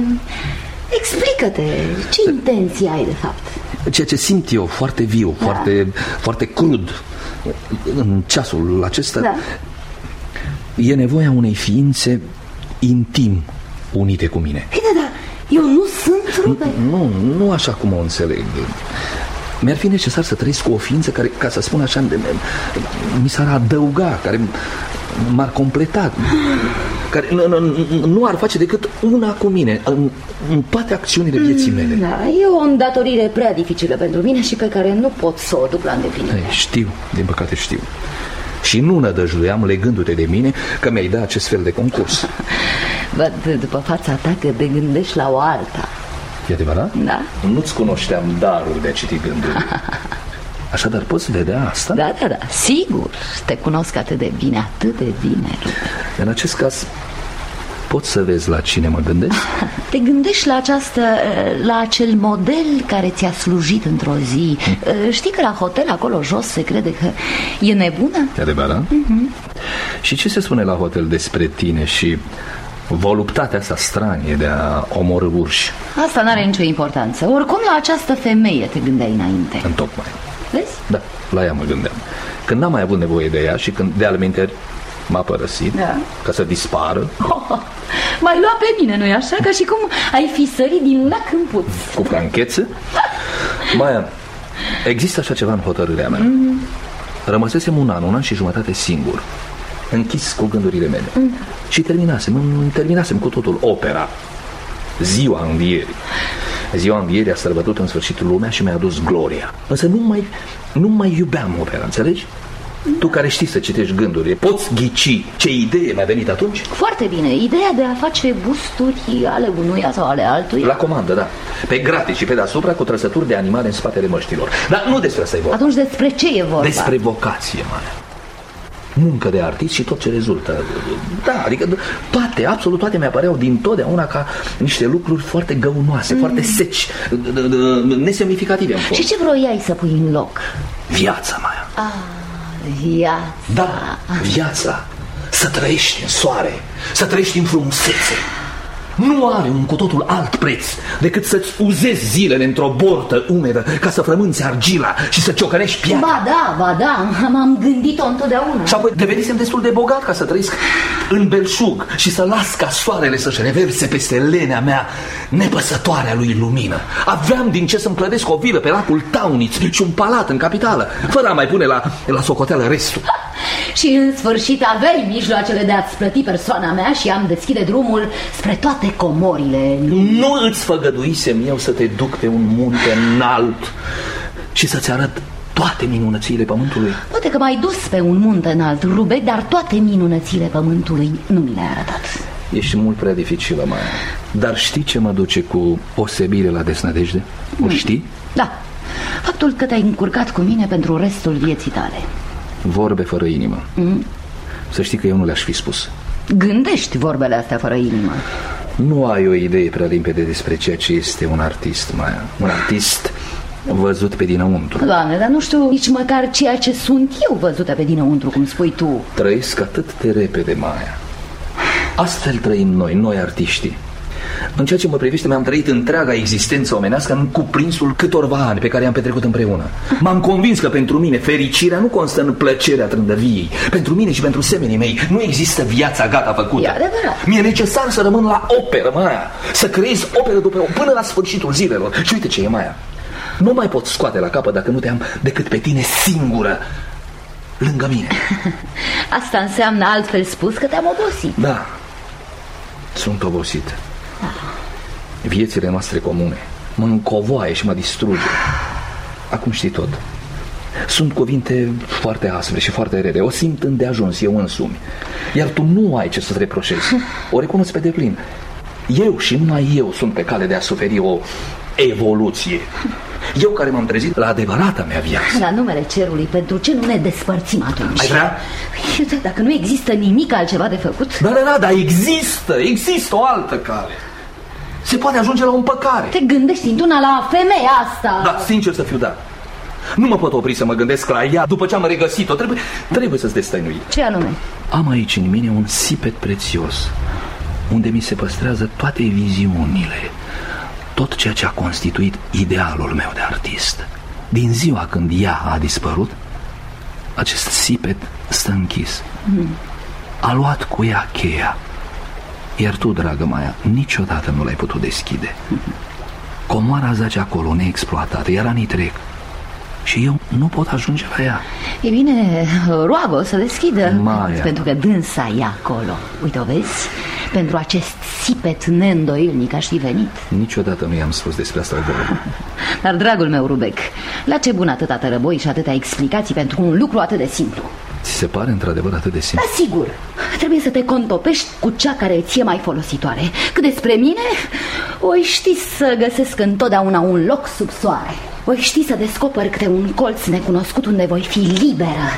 explică-te, ce intenții ai de fapt? Ceea ce simt eu foarte viu, foarte crud în ceasul acesta, e nevoia unei ființe intim unite cu mine. Da, eu nu sunt, Ruben. Nu așa cum o înțeleg. Mi-ar fi necesar să trăiesc cu o ființă care, ca să spun așa, mi s-ar adăuga, care m-ar completa, care nu ar face decât una cu mine în toate acțiunile vieții mele. Da, e o îndatorire prea dificilă pentru mine și pe care nu pot să o duc la îndeplinire. Știu, din păcate știu. Și nu nădăjduiam, legându-te de mine, că mi-ai dat acest fel de concurs. Văd după fața ta că te gândești la o alta. E adevărat? Da. Nu-ți cunoșteam darul de a citi gânduri. Așadar poți vedea asta? Da, sigur. Te cunosc atât de bine, În acest caz, poți să vezi la cine mă gândesc? Te gândești la acel model care ți-a slujit într-o zi. Știi că la hotel acolo jos se crede că e nebună? E adevărat? Și ce se spune la hotel despre tine și voluptatea asta stranie de a omorî urși? Asta n-are nicio importanță. Oricum la această femeie te gândeai înainte. Întocmai. Vezi? Da, la ea mă gândeam. Când n-am mai avut nevoie de ea și când de alminteri m-a părăsit, ca să dispară. M-ai luat pe mine, nu-i așa? Ca și cum ai fi sărit din lac în puț. Cu franchețe? Maia, există așa ceva în hotărârea mea. Rămăsesem un an și jumătate singur, închis cu gândurile mele. Și terminasem cu totul opera Ziua Învierii. Ziua Învierii a sărbătut în sfârșit lumea și mi-a adus gloria. Însă nu mai iubeam opera, înțelegi? Tu care știi să citești gânduri, poți ghici ce idee mi-a venit atunci? Foarte bine, ideea de a face busturi ale unuia sau ale altuia. La comandă, da. Pe gratis și pe deasupra cu trăsături de animale în spatele măștilor. Dar nu despre asta e vorba. Atunci despre ce e vorba? Despre vocație, Maia. Muncă de artist și tot ce rezultă. Da, adică toate, absolut toate mi-apăreau dintotdeauna ca niște lucruri foarte găunoase, foarte seci, nesemnificative în fond. Și ce vroiai să pui în loc? Viața, Maia. Viața. Da, viața. Să trăiești în soare, să trăiești în frumusețe. Nu are un cu totul alt preț decât să-ți uzezi zilele într-o bortă umedă ca să frămânți argila și să ciocănești piatra. Ba da, m-am gândit-o întotdeauna. Și apoi devenisem destul de bogat ca să trăiesc în belșug și să las ca soarele să-și reverse peste lenea mea nepăsătoarea lui lumină. Aveam din ce să-mi clădesc o vilă pe lacul Taunitz și un palat în capitală, fără a mai pune la socoteală restul. Și în sfârșit aveai mijloacele de a-ți plăti persoana mea și am deschide drumul spre toate comorile. Nu îți făgăduisem eu să te duc pe un munte înalt și să-ți arăt toate minunățile pământului? Poate că m-ai dus pe un munte înalt, Rubec, dar toate minunățile pământului nu mi le-ai arătat. Ești mult prea dificilă, Maia. Dar știi ce mă duce cu osebire la desnădejde? O știi? Da, faptul că te-ai încurcat cu mine pentru restul vieții tale. Vorbe fără inimă. Să știi că eu nu le-aș fi spus. Gândești vorbele astea fără inimă. Nu ai o idee prea limpede despre ceea ce este un artist, Maia. Un artist văzut pe dinăuntru. Doamne, dar nu știu nici măcar ceea ce sunt eu văzută pe dinăuntru, cum spui tu. Trăiesc atât de repede, Maia. Astfel trăim noi artiștii. În ceea ce mă privește, mi-am trăit întreaga existență omenească în cuprinsul câtorva ani pe care i-am petrecut împreună. M-am convins că pentru mine fericirea nu constă în plăcerea trândăviei. Pentru mine și pentru semenii mei nu există viața gata făcută. E adevărat. Mi-e necesar să rămân la operă, Maia. Să creez operă după până la sfârșitul zilelor. Și uite ce e, Maia. Nu mai pot scoate la capăt dacă nu te am decât pe tine singură lângă mine. Asta înseamnă, altfel spus, că te-am obosit. Da, sunt obosit. Viețile noastre comune mă încovoaie și mă distruge. Acum știi tot. Sunt cuvinte foarte aspre și foarte rele. O simt îndeajuns eu însumi. Iar tu nu ai ce să-ți reproșezi. O recunosc pe deplin. Eu și numai eu sunt pe cale de a suferi o evoluție. Eu care m-am trezit la adevărata mea viață. La numele cerului, pentru ce nu ne despărțim atunci? Ai vrea? Dacă nu există nimic altceva de făcut. Da, dar există o altă cale. Se poate ajunge la o împăcare. Te gândești într-una la femeia asta? Da, sincer să fiu, da. Nu mă pot opri să mă gândesc la ea după ce am regăsit-o. Trebuie să-ți destăinui. Ce anume? Am aici în mine un sipet prețios, unde mi se păstrează toate viziunile, tot ceea ce a constituit idealul meu de artist. Din ziua când ea a dispărut, acest sipet stă închis. A luat cu ea cheia. Iar tu, dragă Maia, niciodată nu l-ai putut deschide. Comoara zace acolo, neexploatată, iar anii trec și eu nu pot ajunge la ea. E bine, roagă-o să deschidă. Maia. Pentru că dânsa e acolo. Uite, o vezi? Pentru acest sipet neîndoilnic aș fi venit. Niciodată nu i-am spus despre asta vorbă. Dar, dragul meu, Rubec, la ce bun atâta tărăboi și atâtea explicații pentru un lucru atât de simplu? Ți se pare într-adevăr atât de simplu? Da, sigur. Trebuie să te contopești cu cea care ți-e mai folositoare. Cât despre mine, oi ști să găsesc întotdeauna un loc sub soare. Voi ști să descoperi câte un colț necunoscut unde voi fi liberă.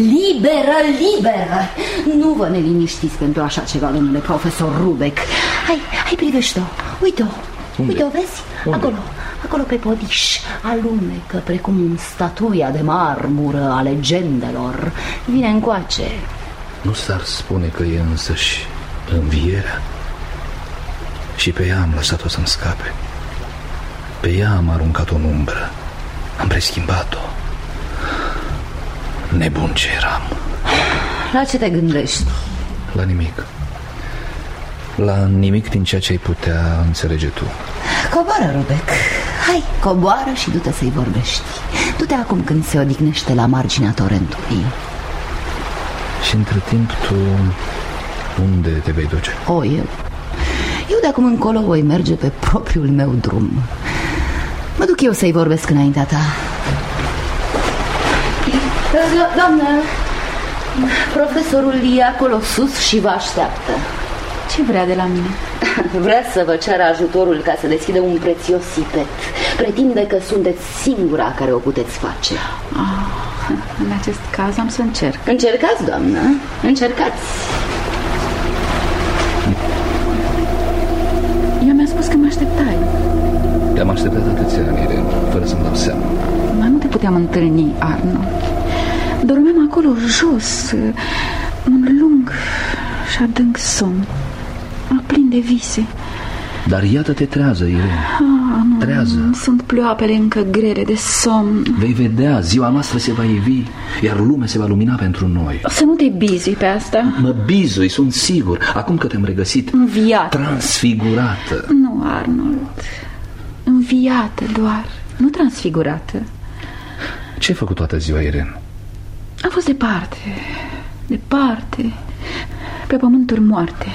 Liberă. Nu vă neliniștiți pentru așa ceva, domnule profesor Rubec. Hai, privește-o. Uite-o, vezi? Unde? Acolo pe podiș alunecă precum statuia de marmură a legendelor. Vine încoace. Nu s-ar spune că e însăși învierea? Și pe ea am lăsat-o să-mi scape. Pe ea am aruncat-o în umbră. Am preschimbat-o. Nebun ce eram. La ce te gândești? La nimic. La nimic din ceea ce ai putea înțelege tu. Coboară, Rubec. Hai, coboară și du-te să-i vorbești. Du-te acum când se odihnește la marginea torentului. Și între timp tu unde te vei duce? Eu de acum încolo voi merge pe propriul meu drum. Mă duc eu să-i vorbesc înaintea ta. Profesorul e acolo sus și vă așteaptă. Ce vrea de la mine? Vrea să vă ceară ajutorul ca să deschidă un prețios sipet. Pretinde că sunteți singura care o puteți face. În acest caz am să încerc. Încercați, doamnă, încercați. Ea mi-a spus că mă așteptai. Te-am așteptat atâția ani, Irene, fără să-mi dau seama. Mai nu te puteam întâlni, Arno. Dormeam acolo jos, un lung și adânc somn, plin de vise. Dar iată-te trează, Irene. Trează. Sunt ploapele încă grele de somn. Vei vedea, ziua noastră se va ivi, iar lumea se va lumina pentru noi. Să nu te bizui pe asta. Mă bizui, sunt sigur. Acum că te-am regăsit înviată, transfigurată. Nu, Arnold, înviată doar, nu transfigurată. Ce-ai făcut toată ziua, Irene? Am fost departe, pe pământuri moarte.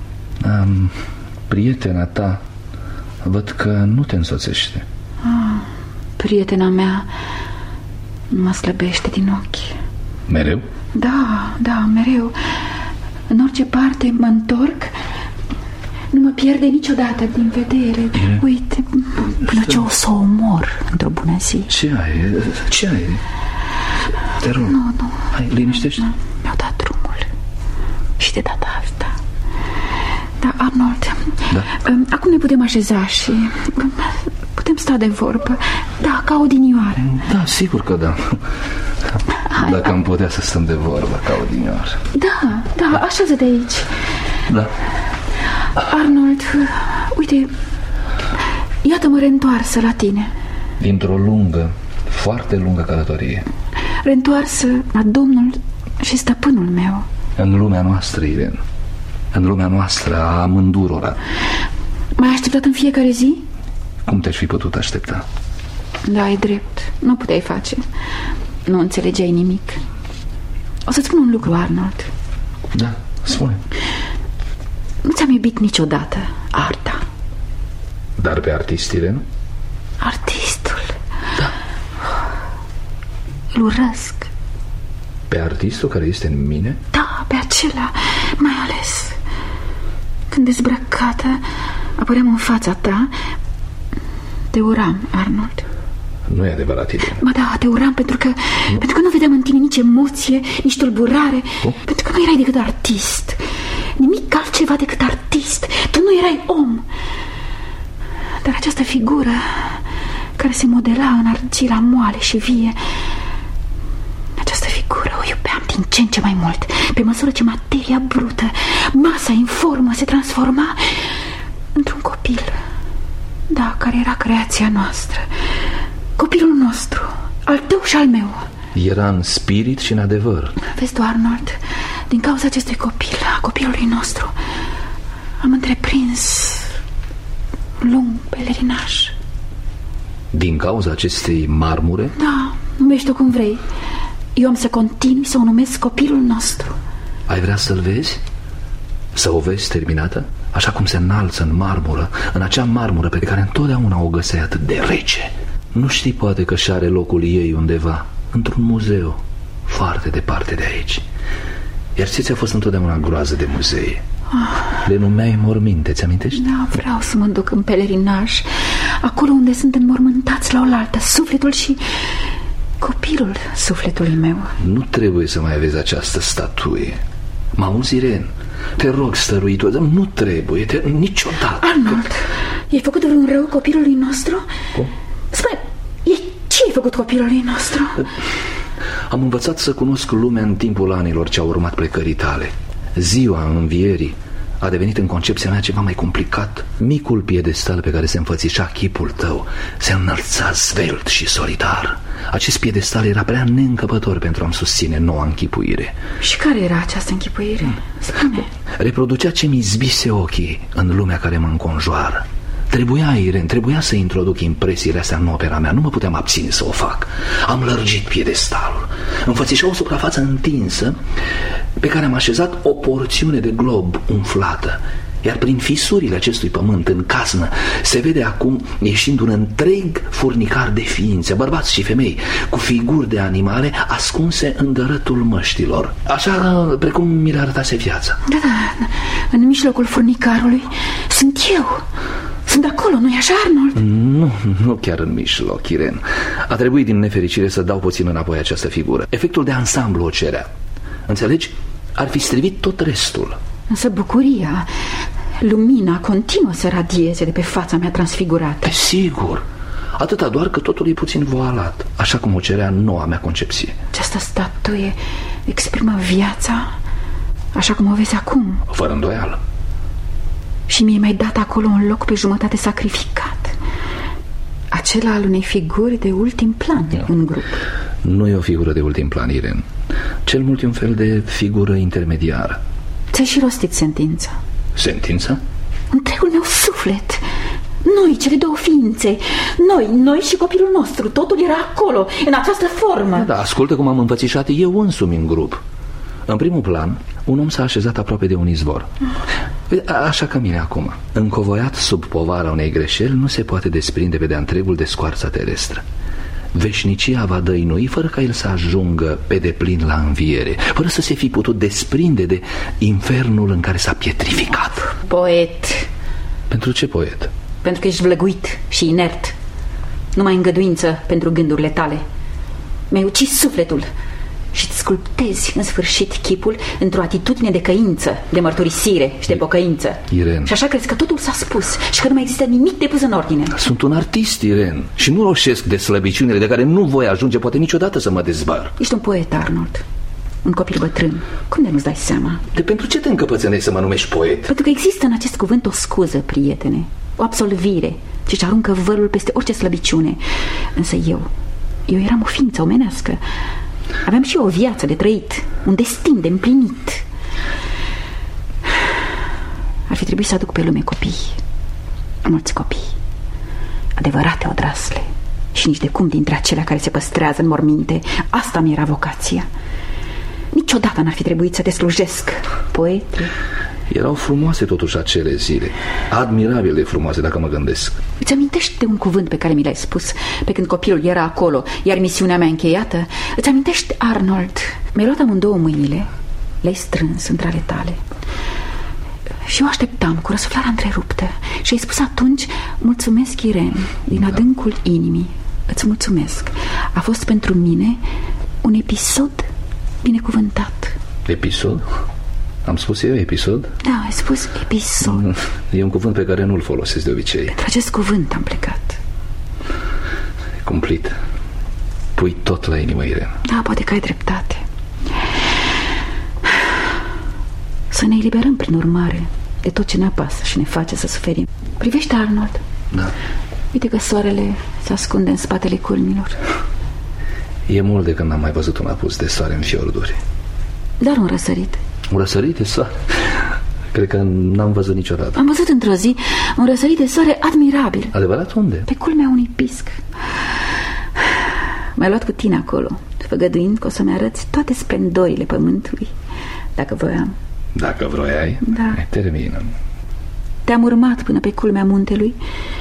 Prietena ta, văd că nu te însoțește. Prietena mea mă slăbește din ochi. Mereu? Da, mereu. În orice parte mă întorc, nu mă pierde niciodată din vedere. Uite, până ce o să o omor într-o bună zi. Ce ai? Te rog. Nu. Hai, liniștește. Mi-au dat drumul. Și de data asta. Da, Arnold, acum ne putem așeza și putem sta de vorbă. Da, ca odinioară. Da, sigur că da. Dacă am putea să stăm de vorbă ca odinioară. Da, așează-te aici. Da. Arnold, uite, iată-mă reîntoarsă la tine. Dintr-o lungă, foarte lungă călătorie. Reîntoarsă la Domnul și stăpânul meu. În lumea noastră, Irene. În lumea noastră a amândurora. M-ai așteptat în fiecare zi? Cum te-aș fi putut aștepta? Da, e drept. Nu puteai face. Nu înțelegeai nimic. O să-ți spun un lucru, Arnold. Da, spune. Nu ți-am iubit niciodată arta. Dar pe artist, Irene? Artistul? Da. Îl urăsc. Pe artistul care este în mine? Da, pe acela, mai ales când dezbrăcată apăream în fața ta. Te uram, Arnold. Nu e adevărat, Irene. Ba da, te uram pentru că nu vedeam în tine nici emoție, nici tulburare. Pentru că nu erai decât artist. Nimic altceva decât artist. Tu nu erai om. Dar această figură care se modela în argila moale și vie, această figură o iubeam din ce în ce mai mult. Pe măsură ce materia brută, masa informă, se transforma într-un copil. Da, care era creația noastră. Copilul nostru, al tău și al meu. Era în spirit și în adevăr. Vezi tu, Arnold, din cauza acestui copil, a copilului nostru, am întreprins lung pelerinaj. Din cauza acestei marmure? Da, numește-o cum vrei. Eu am să continui să o numesc copilul nostru. Ai vrea să-l vezi? Să o vezi terminată? Așa cum se înalță în marmură, în acea marmură pe care întotdeauna o găseai atât de rece. Nu știi poate că și are locul ei undeva, într-un muzeu, foarte departe de aici. Iar ți-a fost întotdeauna groază de muzee. Le numeai morminte, ți-amintești? Da, vreau să mă duc în pelerinaj, acolo unde sunt înmormântați la oaltă sufletul și copilul sufletului meu. Nu trebuie să mai vezi această statuie. Mă auzi, Irene? Te rog, stăruitor, nu trebuie, niciodată. Arnold, i-ai făcut vreun rău copilului nostru? Cum? Spune, ce ai făcut copilului nostru? Am învățat să cunosc lumea în timpul anilor ce au urmat plecării tale. Ziua învierii a devenit în concepția mea ceva mai complicat. Micul piedestal pe care se înfățișa chipul tău se înălța zvelt și solidar. Acest piedestal era prea neîncăpător pentru a-mi susține noua închipuire. Și care era această închipuire? Spune. Reproducea ce mi zbise ochii în lumea care mă înconjoară. Trebuia să introduc impresiile astea în opera mea. Nu mă puteam abține să o fac. Am lărgit piedestalul. Înfățișa o suprafață întinsă pe care am așezat o porțiune de glob umflată. Iar prin fisurile acestui pământ în casnă se vede acum ieșind un întreg furnicar de ființe, bărbați și femei, cu figuri de animale ascunse în gărătul măștilor, așa precum mi le arătase viața. Da, în mijlocul furnicarului sunt eu. Sunt acolo, nu-i așa, Arnold? Nu chiar în mijloc, Irene. A trebuit din nefericire să dau puțin înapoi această figură. Efectul de ansamblu o cerea. Înțelegi? Ar fi strivit tot restul. Însă bucuria, lumina continuă să radieze de pe fața mea transfigurată. Sigur. Atâta doar că totul e puțin voalat, așa cum o cerea noua mea concepție. Această statuie exprimă viața așa cum o vezi acum. Fără îndoială. Și mi-e mai dat acolo un loc pe jumătate sacrificat, acela al unei figuri de ultim plan în grup. Nu e o figură de ultim plan, Irene. Cel mult e un fel de figură intermediară. Ți-ai și rostit sentința. Sentința? Întregul meu suflet. Noi, cele două ființe. Noi și copilul nostru. Totul era acolo, în această formă. Da, ascultă cum am înfățișat eu însumi în grup. În primul plan, un om s-a așezat aproape de un izvor. Așa ca mine acum. Încovoiat sub povara unei greșeli, nu se poate desprinde pe de-a întregul de scoarța terestră. Veșnicia va dăinui fără ca el să ajungă pe deplin la înviere, fără să se fi putut desprinde de infernul în care s-a pietrificat. Poet. Pentru ce poet? Pentru că ești vlăguit și inert. Nu mai îngăduință pentru gândurile tale. Mi-ai ucis sufletul și-ți sculptezi în sfârșit chipul într-o atitudine de căință, de mărturisire și de pocăință. Irene. Și așa crezi că totul s-a spus și că nu mai există nimic de pus în ordine. Sunt un artist, Irene, și nu roșesc de slăbiciunile de care nu voi ajunge poate niciodată să mă dezbar. Ești un poet, Arnold. Un copil bătrân. Cum de nu-ți dai seama? De pentru ce te încăpățânești să mă numești poet? Pentru că există în acest cuvânt o scuză, prietene, o absolvire ce-și aruncă vărul peste orice slăbiciune. Însă eu eram o ființă omenească. Aveam și eu o viață de trăit, un destin de împlinit. Ar fi trebuit să aduc pe lume copii, mulți copii, adevărate odrasle, și nici de cum dintre acelea care se păstrează în morminte. Asta mi era vocația. Niciodată n-ar fi trebuit să te slujesc, poete. Erau frumoase totuși acele zile, admirabil de frumoase dacă mă gândesc. Îți amintești de un cuvânt pe care mi l-ai spus pe când copilul era acolo, iar misiunea mea încheiată? Îți amintești, Arnold? Mi-ai luat amândouă mâinile, le-ai strâns între ale tale și eu așteptam cu răsuflarea întreruptă. Și ai spus atunci: mulțumesc, Irene, din adâncul inimii. Îți mulțumesc. A fost pentru mine un episod binecuvântat. Episod? Am spus eu episod? Da, ai spus episod. E un cuvânt pe care nu-l folosesc de obicei. Pentru acest cuvânt am plecat. E cumplit. Pui tot la inimă, Irene. Da, poate că ai dreptate. Să ne eliberăm prin urmare de tot ce ne apasă și ne face să suferim. Privește, Arnold. Da. Uite că soarele se ascunde în spatele culmilor. E mult de când n-am mai văzut un apus de soare în fiorduri. Dar un răsărit. Un răsărit de soare? Cred că n-am văzut niciodată. Am văzut într-o zi un răsărit de soare admirabil. Adevărat? Unde? Pe culmea unui pisc. M-ai luat cu tine acolo, făgăduind că o să-mi arăți toate splendorile pământului, dacă voiam. Dacă vroiai? Da. Termină. Te-am urmat până pe culmea muntelui,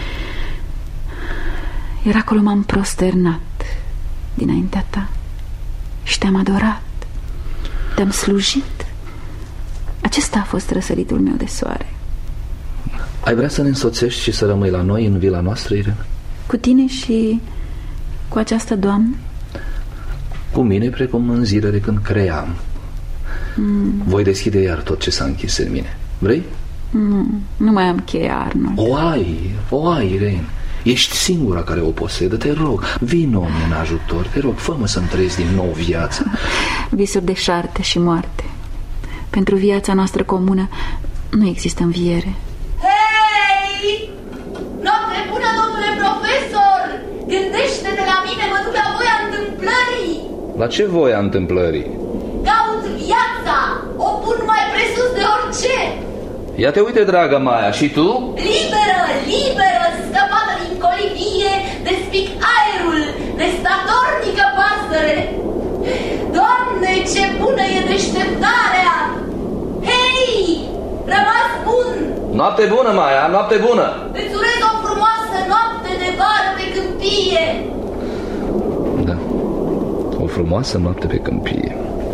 iar acolo m-am prosternat dinaintea ta și te-am adorat, te-am slujit. Acesta a fost răsăritul meu de soare. Ai vrea să ne însoțești și să rămâi la noi în vila noastră, Irene? Cu tine și cu această doamnă? Cu mine precum în zilele când cream. Voi deschide iar tot ce s-a închis în mine. Vrei? Nu mai am cheia, Arnold. O ai, Irene. Ești singura care o posedă, te rog. Vino-mi în ajutor, te rog, fă-mă să-mi trăiesc din nou viața. Visuri de șarte și moarte. Pentru viața noastră comună nu există înviere. Hei! Noapte bună, domnule profesor! Gândește-te la mine, mă duc la voia întâmplării. La ce voia întâmplării? Caut viața, o pun mai presus de orice. Ia te uite, dragă Maia, și tu? Liberă, scăpată din colivie, despic aerul, de statornică pasăre. Doamne, ce bună e deșteptarea! Hei! Rămas bun! Noapte bună, Maia, noapte bună. Îți urez o frumoasă noapte de vară pe câmpie. Da, o frumoasă noapte pe câmpie.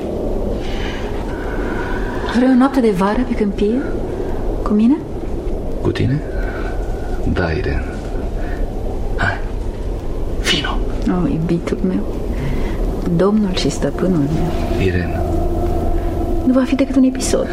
Vrei o noapte de vară pe câmpie? Cu mine? Cu tine? Da, Irene. Hai, vino. Oh, iubitul meu, domnul și stăpânul meu. Irene. Nu va fi decât un episod.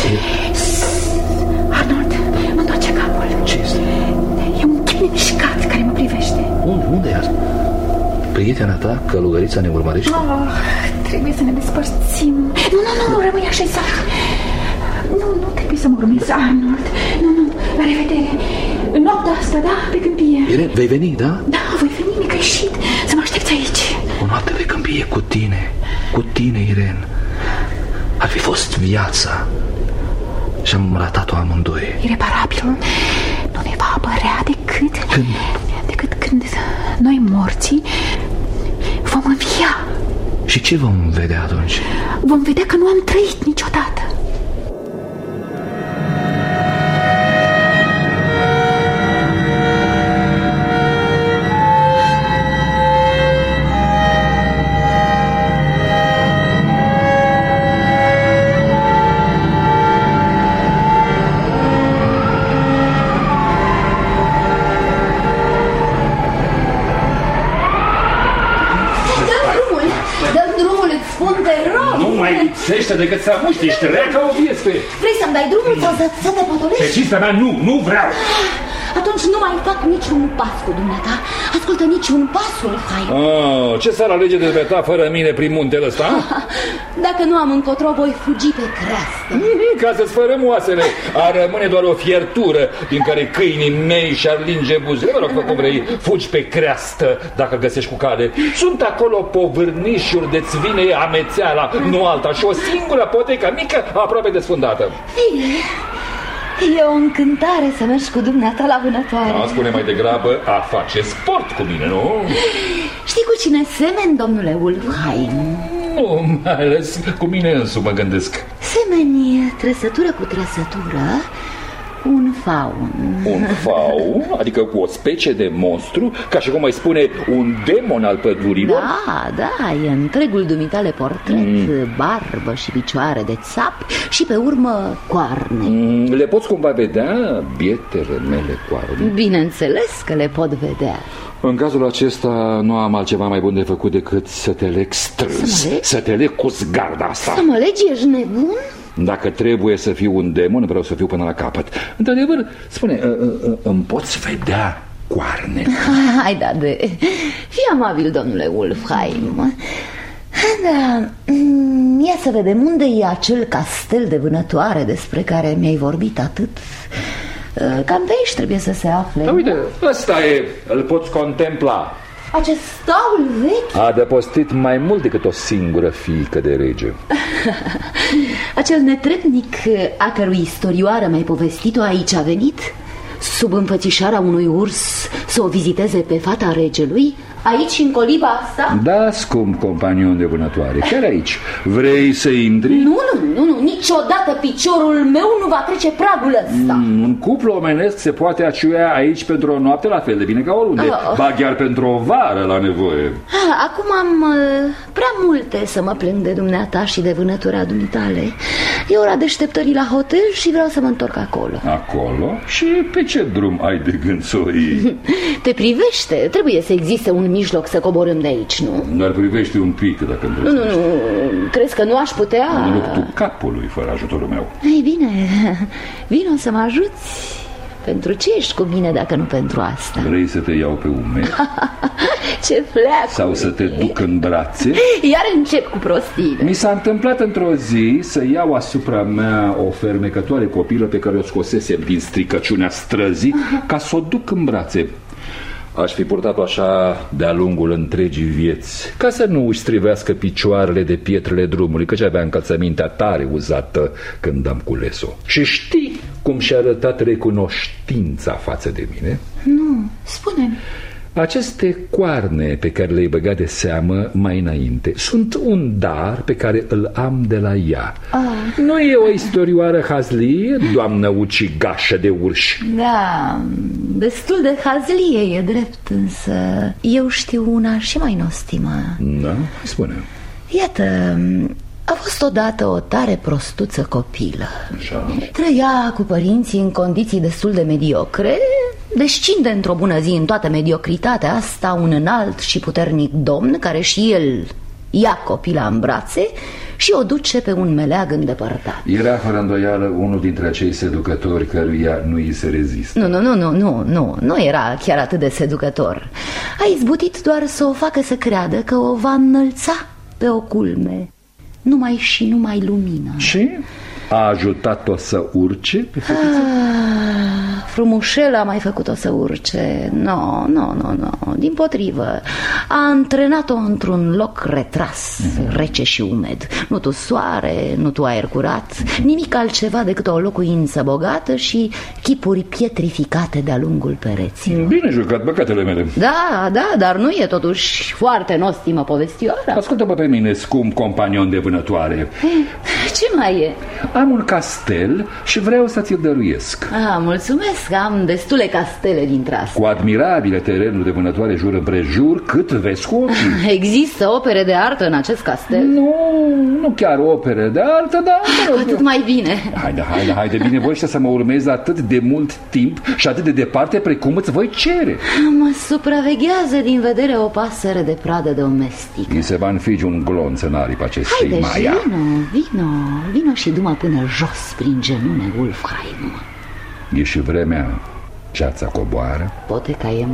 Arnold, mă întoarce capul. Ce este? E un chip nemișcat care mă privește. Unde e asta? Prietena ta, călugărița, ne urmărește? Trebuie să ne despărțim. Nu, rămâi așezat. Nu trebuie să mă urmezi, Arnold. Nu, la revedere. În noaptea asta, da, pe câmpie. Irene, vei veni, da? Da, voi veni, necășit. Să mă aștepți aici. O noapte pe câmpie cu tine, Irene. Ar fi fost viața. Și am ratat-o amândoi. Ireparabil. Nu ne va apărea decât când noi morții vom învia. Și ce vom vedea atunci? Vom vedea că nu am trăit niciodată. Decât să muști, ești rea ca o viespe. Vrei să-mi dai drumul sau să te potolești? Pe cinstea mea, nu vreau. Atunci nu mai fac niciun pas cu dumneata. Ascultă niciun pasul, hai. Ce s-ar alege de ta fără mine prin muntele ăsta? Dacă nu am încotro, voi fugi pe creastă. Ca să-ți fărăm oasele. Ar rămâne doar o fiertură din care câinii mei și-ar linge buzele. Mă rog, cum vrei, fugi pe creastă dacă găsești cu cale. Sunt acolo povârnișuri de-ți vine amețeala, nu alta, și o singură potecă mică aproape desfundată. E o încântare să mergi cu dumneata la vânătoare. Spune mai degrabă a face sport cu mine, nu? Știi cu cine semeni, domnule Wulfheim? Nu, mai ales cu mine însumi mă gândesc. Semeni trăsătură cu trăsătură un faun. Un faun? Adică cu o specie de monstru? Ca și cum mai spune un demon al pădurilor? Da, e întregul dumitale portret. Barbă și picioare de țap și pe urmă coarne. Le poți cumva vedea, bietele mele coarne? Bineînțeles că le pot vedea. În cazul acesta nu am altceva mai bun de făcut decât să te leg strâns. Să te leg cu zgarda asta. Să mă legi, ești nebun? Dacă trebuie să fiu un demon, vreau să fiu până la capăt. Într-adevăr, spune, îmi poți vedea coarne? Hai, fii amabil, domnule Wulfheim. Da, ia să vedem unde e acel castel de vânătoare despre care mi-ai vorbit atât. Cam pe aici trebuie să se afle. Da, uite, ăsta e, îl poți contempla. Acest staul vechi? A adăpostit mai mult decât o singură fiică de rege. Acel netrebnic a cărui istorioară mi-ai povestit-o aici a venit? Sub înfățișarea unui urs să o viziteze pe fata regelui? Aici, în coliba asta? Da, scump companion de vânătoare, chiar aici. Vrei să intri? Nu, niciodată piciorul meu nu va trece pragul ăsta. Un cuplu omenesc se poate aciuia aici pentru o noapte la fel de bine ca oriunde. Ba chiar pentru o vară la nevoie. Acum am prea multe să mă plâng de dumneata și de vânătura dumitale. E ora deșteptării la hotel și vreau să mă întorc acolo. Acolo? Și pe ce drum ai de gând să o iei? Te privește, trebuie să existe un mijloc să coborâm de aici, nu? Dar privește un pic, dacă îmi Nu, crezi că nu aș putea? În luptul capului fără ajutorul meu. Ei bine, vino să mă ajuți. Pentru ce ești cu mine dacă nu pentru asta? Vrei să te iau pe umeri? Ce fleac! Sau să te duc în brațe? Iar încep cu prostii. Mi s-a întâmplat într-o zi să iau asupra mea o fermecătoare copilă pe care o scosesem din stricăciunea străzii ca să o duc în brațe. Aș fi purtat-o așa de-a lungul întregii vieți, ca să nu își strivească picioarele de pietrele drumului, căci avea încălțămintea tare uzată când am cules-o. Și știi cum și-a arătat recunoștința față de mine? Nu, spune-mi. Aceste coarne pe care le-ai băgat de seamă mai înainte sunt un dar pe care îl am de la ea. Nu e o istorioară hazlie, doamnă ucigașă de urși? Da, destul de hazlie, e drept, însă eu știu una și mai nostimă. Da? Spune. Iată, a fost odată o tare prostuță copilă. Așa. Trăia cu părinții în condiții destul de mediocre. Descinde într-o bună zi în toată mediocritatea asta un înalt și puternic domn care și el ia copila în brațe și o duce pe un meleag îndepărtat. Era fără îndoială unul dintre acei seducători căruia nu îi se rezistă. Nu era chiar atât de seducător. A izbutit doar să o facă să creadă că o va înălța pe o culme, numai lumină. Și a ajutat-o să urce pe fetiță? Frumușel a mai făcut-o să urce. Nu, dimpotrivă. A antrenat-o într-un loc retras, rece și umed. Nu tu soare, nu tu aer curat, nimic altceva decât o locuință bogată și chipuri pietrificate de-a lungul pereților. Bine jucat, băcatele mele. Da, dar nu e totuși foarte nostimă povestioară. Ascultă-mă pe mine, scump companion de vânătoare. Ce mai e? Am un castel și vreau să ți-l dăruiesc. Mulțumesc, am destule castele dintre astea. Cu admirabile terenuri de vânătoare jur împrejur, cât vezi cu ochii. Există opere de artă în acest castel? Nu chiar opere de artă, dar... Atât mai bine. Haide, binevoiește să mă urmezi atât de mult timp și atât de departe precum îți voi cere. Mă supraveghează din vedere o pasăre de pradă domestică. Mi se va înfige un glonț în aripa acestei Maia. Vino și du-mă până jos prin genune, Ulfheim. E și vremea, ceața coboară. Poate că e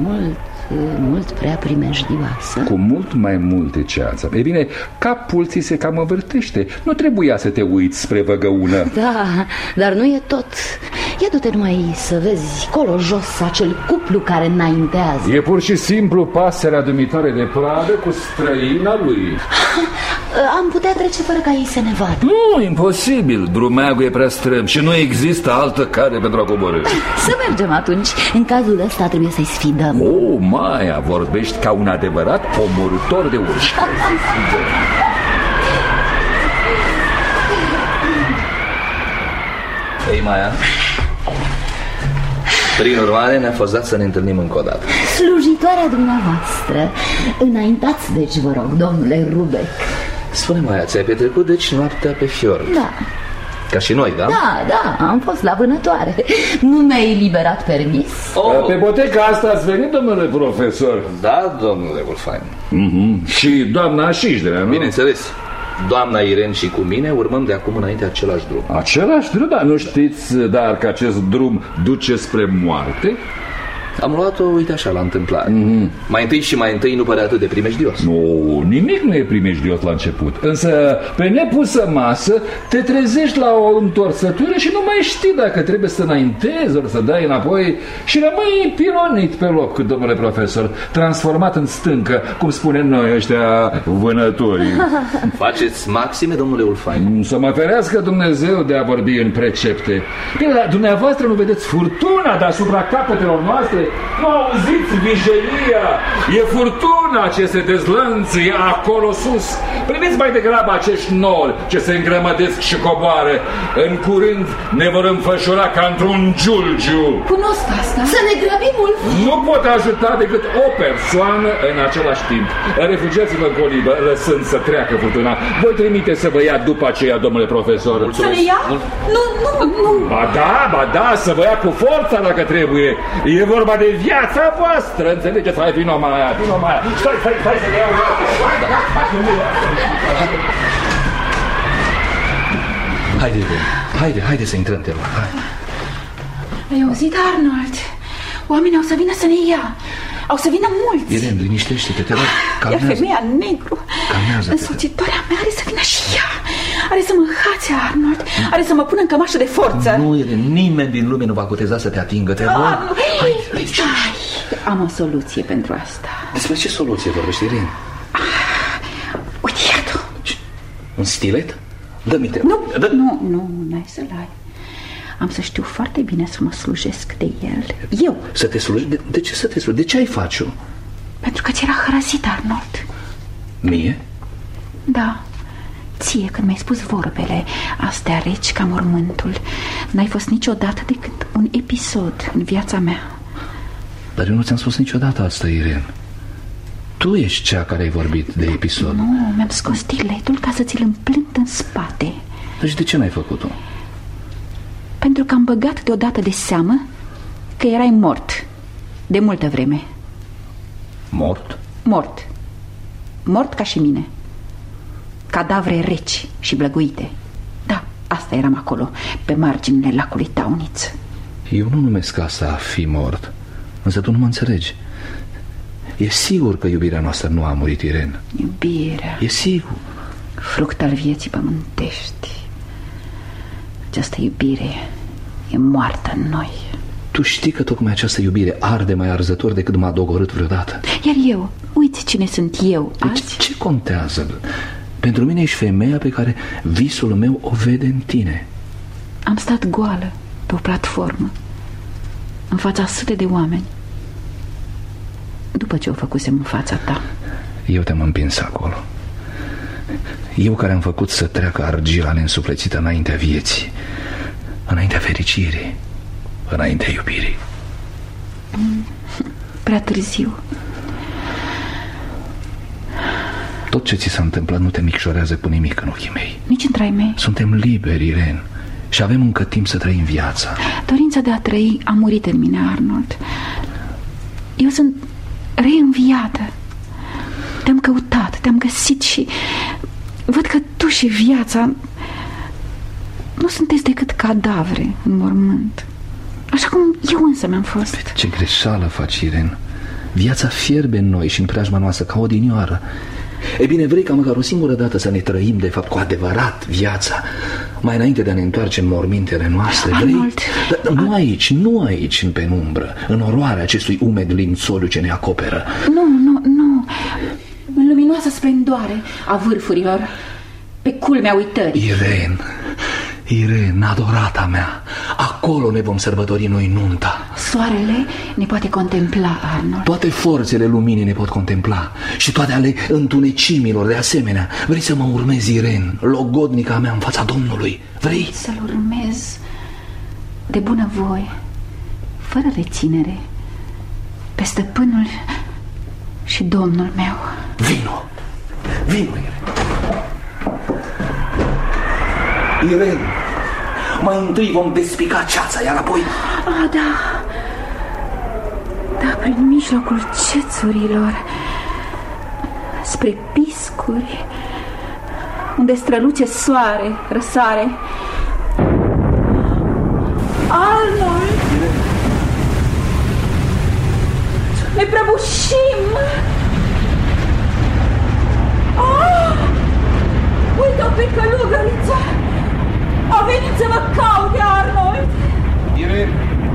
mult prea primejdioasă. Cu mult mai multe ceață. E bine, capul ți se cam învârtește. Nu trebuia să te uiți spre văgăună. Da, dar nu e tot. Ia du-te numai să vezi colo jos acel cuplu care înaintează. E pur și simplu pasărea dumitoare de pradă cu străina lui. Am putea trece fără ca ei să ne vadă. Nu, imposibil. Drumeagul e prea strâm și nu există altă cale pentru a coborî. Să mergem atunci. În cazul ăsta trebuie să-i sfidăm. Maia, vorbești ca un adevărat omorâtor de urși. Ei, Maia, prin urmare ne-a fost dat să ne întâlnim încă o dată. Slujitoarea dumneavoastră. Înaintați, deci, vă rog, domnule Rubec. Spune, Maia, ți-ai petrecut deci noaptea pe fiord? Da. Ca și noi, da? Da, am fost la vânătoare. Nu mi-ai eliberat permis? Pe boteca asta ați venit, domnule profesor? Da, domnule Wolfheim. Și doamna Așișdrea, nu? Bineînțeles. Doamna Iren și cu mine urmăm de acum înainte același drum. Același drum? Dar nu știți, dar că acest drum duce spre moarte? Am luat-o, uite așa, la întâmplare. Mai întâi nu părea atât de primejdios. Nu, nimic nu e primejdios la început. Însă, pe nepusă masă, te trezești la o întorsătură și nu mai știi dacă trebuie să înaintezi ori să dai înapoi și rămâi pironit pe loc, domnule profesor, transformat în stâncă, cum spunem noi ăștia vânătorii. Faceți maxime, domnule Ulfheim? Să mă ferească Dumnezeu de a vorbi în precepte. Bine, dar dumneavoastră nu vedeți furtuna deasupra capetelor noastre? Nu auziți vijelia? E furtuna ce se dezlănțuie acolo sus. Priviți mai degrabă acești nori ce se îngrămădesc și coboară. În curând ne vor înfășura ca într-un giulgiu. Cunosc asta. Să ne grăbim mult. Nu pot ajuta decât o persoană în același timp. Refugiați-vă în colibă, lăsând să treacă furtuna. Voi trimite să vă ia după aceea, domnule profesor. Să ne ia? Nu. Ba da, să vă ia cu forța dacă trebuie. E vorba de viața voastră, înțelegeți? Hai, vino, Maia. Stai să le iau. Haide să intrăm, te rog. Ai auzit, Arnold? Oamenii au să vină să ne ia. Au să vină mulți. Irene, liniștește-te, te rog. Iar femeia negru, însoțitoarea mea, are să vină și ea. Are să mă înhațe, Arnold. Are să mă pună în cămașă de forță. Nu, Irene, nimeni din lume nu va cuteza să te atingă, te rog. Stai, am o soluție pentru asta. Despre ce soluție vorbești, Irene? Uite, iată. Un stilet? Dă-mi te. Nu, n-ai să-l ai. Am să știu foarte bine să mă slujesc de el. Eu. Să te slujești? De ce să te slujești? De ce ai face-o? Pentru că ți era hărăzit, Arnold. Mie? Da. Ție, când mi-ai spus vorbele astea reci ca mormântul, n-ai fost niciodată decât un episod în viața mea. Dar eu nu ți-am spus niciodată asta, Irene. Tu ești cea care ai vorbit de episod. Nu, mi-am scos stiletul ca să ți-l împlânt în spate. Deci de ce n-ai făcut-o? Pentru că am băgat deodată de seamă că erai mort. De multă vreme. Mort? Mort. Mort ca și mine. Cadavre reci și blăguite. Da, asta eram acolo, pe marginile lacului Tauniț. Eu nu numesc asta a fi mort. Însă tu nu mă înțelegi. E sigur că iubirea noastră nu a murit, Irene. Iubirea. E sigur. Fruct al vieții pământești. Această iubire e moartă în noi. Tu știi că tocmai această iubire arde mai arzător decât m-a dogorât vreodată. Iar eu, uiți cine sunt eu azi? Deci, ce contează? Pentru mine ești femeia pe care visul meu o vede în tine. Am stat goală pe o platformă în fața sute de oameni după ce o făcusem în fața ta. Eu te-am împins acolo. Eu care am făcut să treacă argila neînsuflețită înaintea vieții, înaintea fericirii, înaintea iubirii. Prea târziu. Tot ce ți s-a întâmplat nu te micșorează cu nimic în ochii mei. Nici în trai mei. Suntem liberi, Irene, și avem încă timp să trăim viața. Dorința de a trăi a murit în mine, Arnold. Eu sunt reînviată. Te-am căutat, te-am găsit și văd că tu și viața nu sunteți decât cadavre în mormânt, așa cum eu însă mi-am fost. Ce greșeală faci, Irene. Viața fierbe în noi și în preajma noastră ca odinioară. E bine, vrei ca măcar o singură dată să ne trăim de fapt cu adevărat viața, mai înainte de a ne întoarce în mormintele noastre? Arnold. Dar nu aici, nu aici în penumbră, în oroarea acestui umed lințoliu ce ne acoperă. Nu, în luminoasă splendoare a vârfurilor, pe culmea uitării. Irene, adorata mea, acolo ne vom sărbători noi nunta. Soarele ne poate contempla, Arnold. Toate forțele luminii ne pot contempla și toate ale întunecimilor de asemenea. Vrei să mă urmezi, Irene, logodnica mea în fața Domnului? Vrei? Să-l urmez de bunăvoie, fără reținere, pe stăpânul și Domnul meu. Vino, Irene. Irene, mai întâi vom despica ceața, iar apoi... Da, prin mijlocul cețurilor, spre piscuri, unde străluce soare, răsare. Arnold! Ne prăbușim! Uite-o pe călugăriță! A venit să mă caute, Arnold! Irene!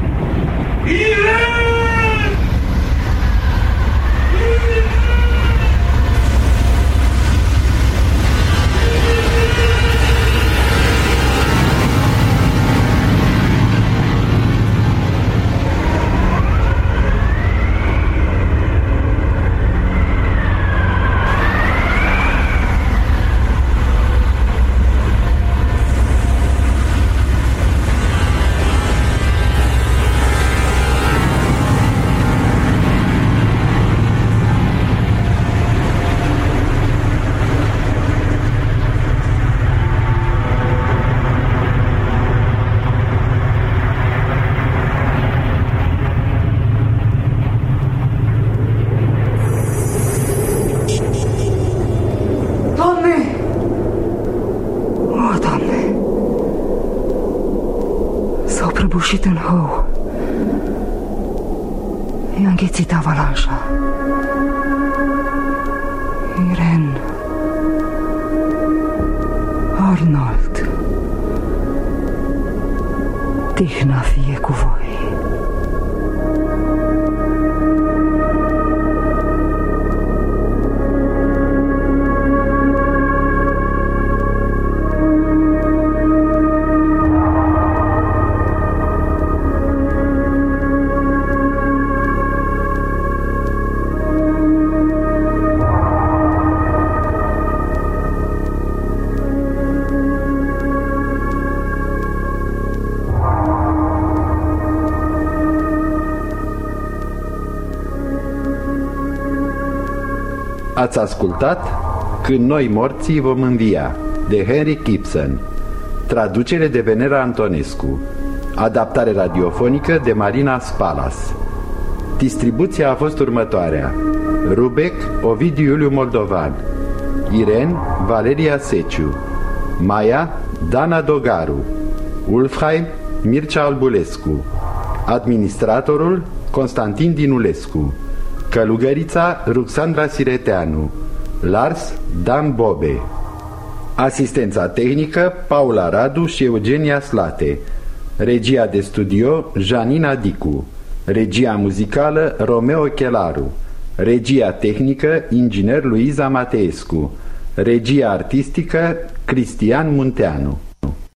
prăbușit în hău. I-a înghețit avalanșa. Irene, Arnold, tihna fie cu voi. Ați ascultat Când noi morții vom învia, de Henrik Ibsen, traducere de Venera Antonescu, adaptare radiofonică de Marina Spalas. Distribuția a fost următoarea: Rubec, Ovidiu Iuliu Moldovan, Iren, Valeria Seciu, Maia, Dana Dogaru, Ulfheim, Mircea Albulescu, administratorul Constantin Dinulescu, călugărița Ruxandra Sireteanu, Lars Dan Bobe, asistența tehnică Paula Radu și Eugenia Slate, regia de studio Janina Dicu, regia muzicală Romeo Chelaru, regia tehnică inginer Luiza Mateescu, regia artistică Cristian Munteanu.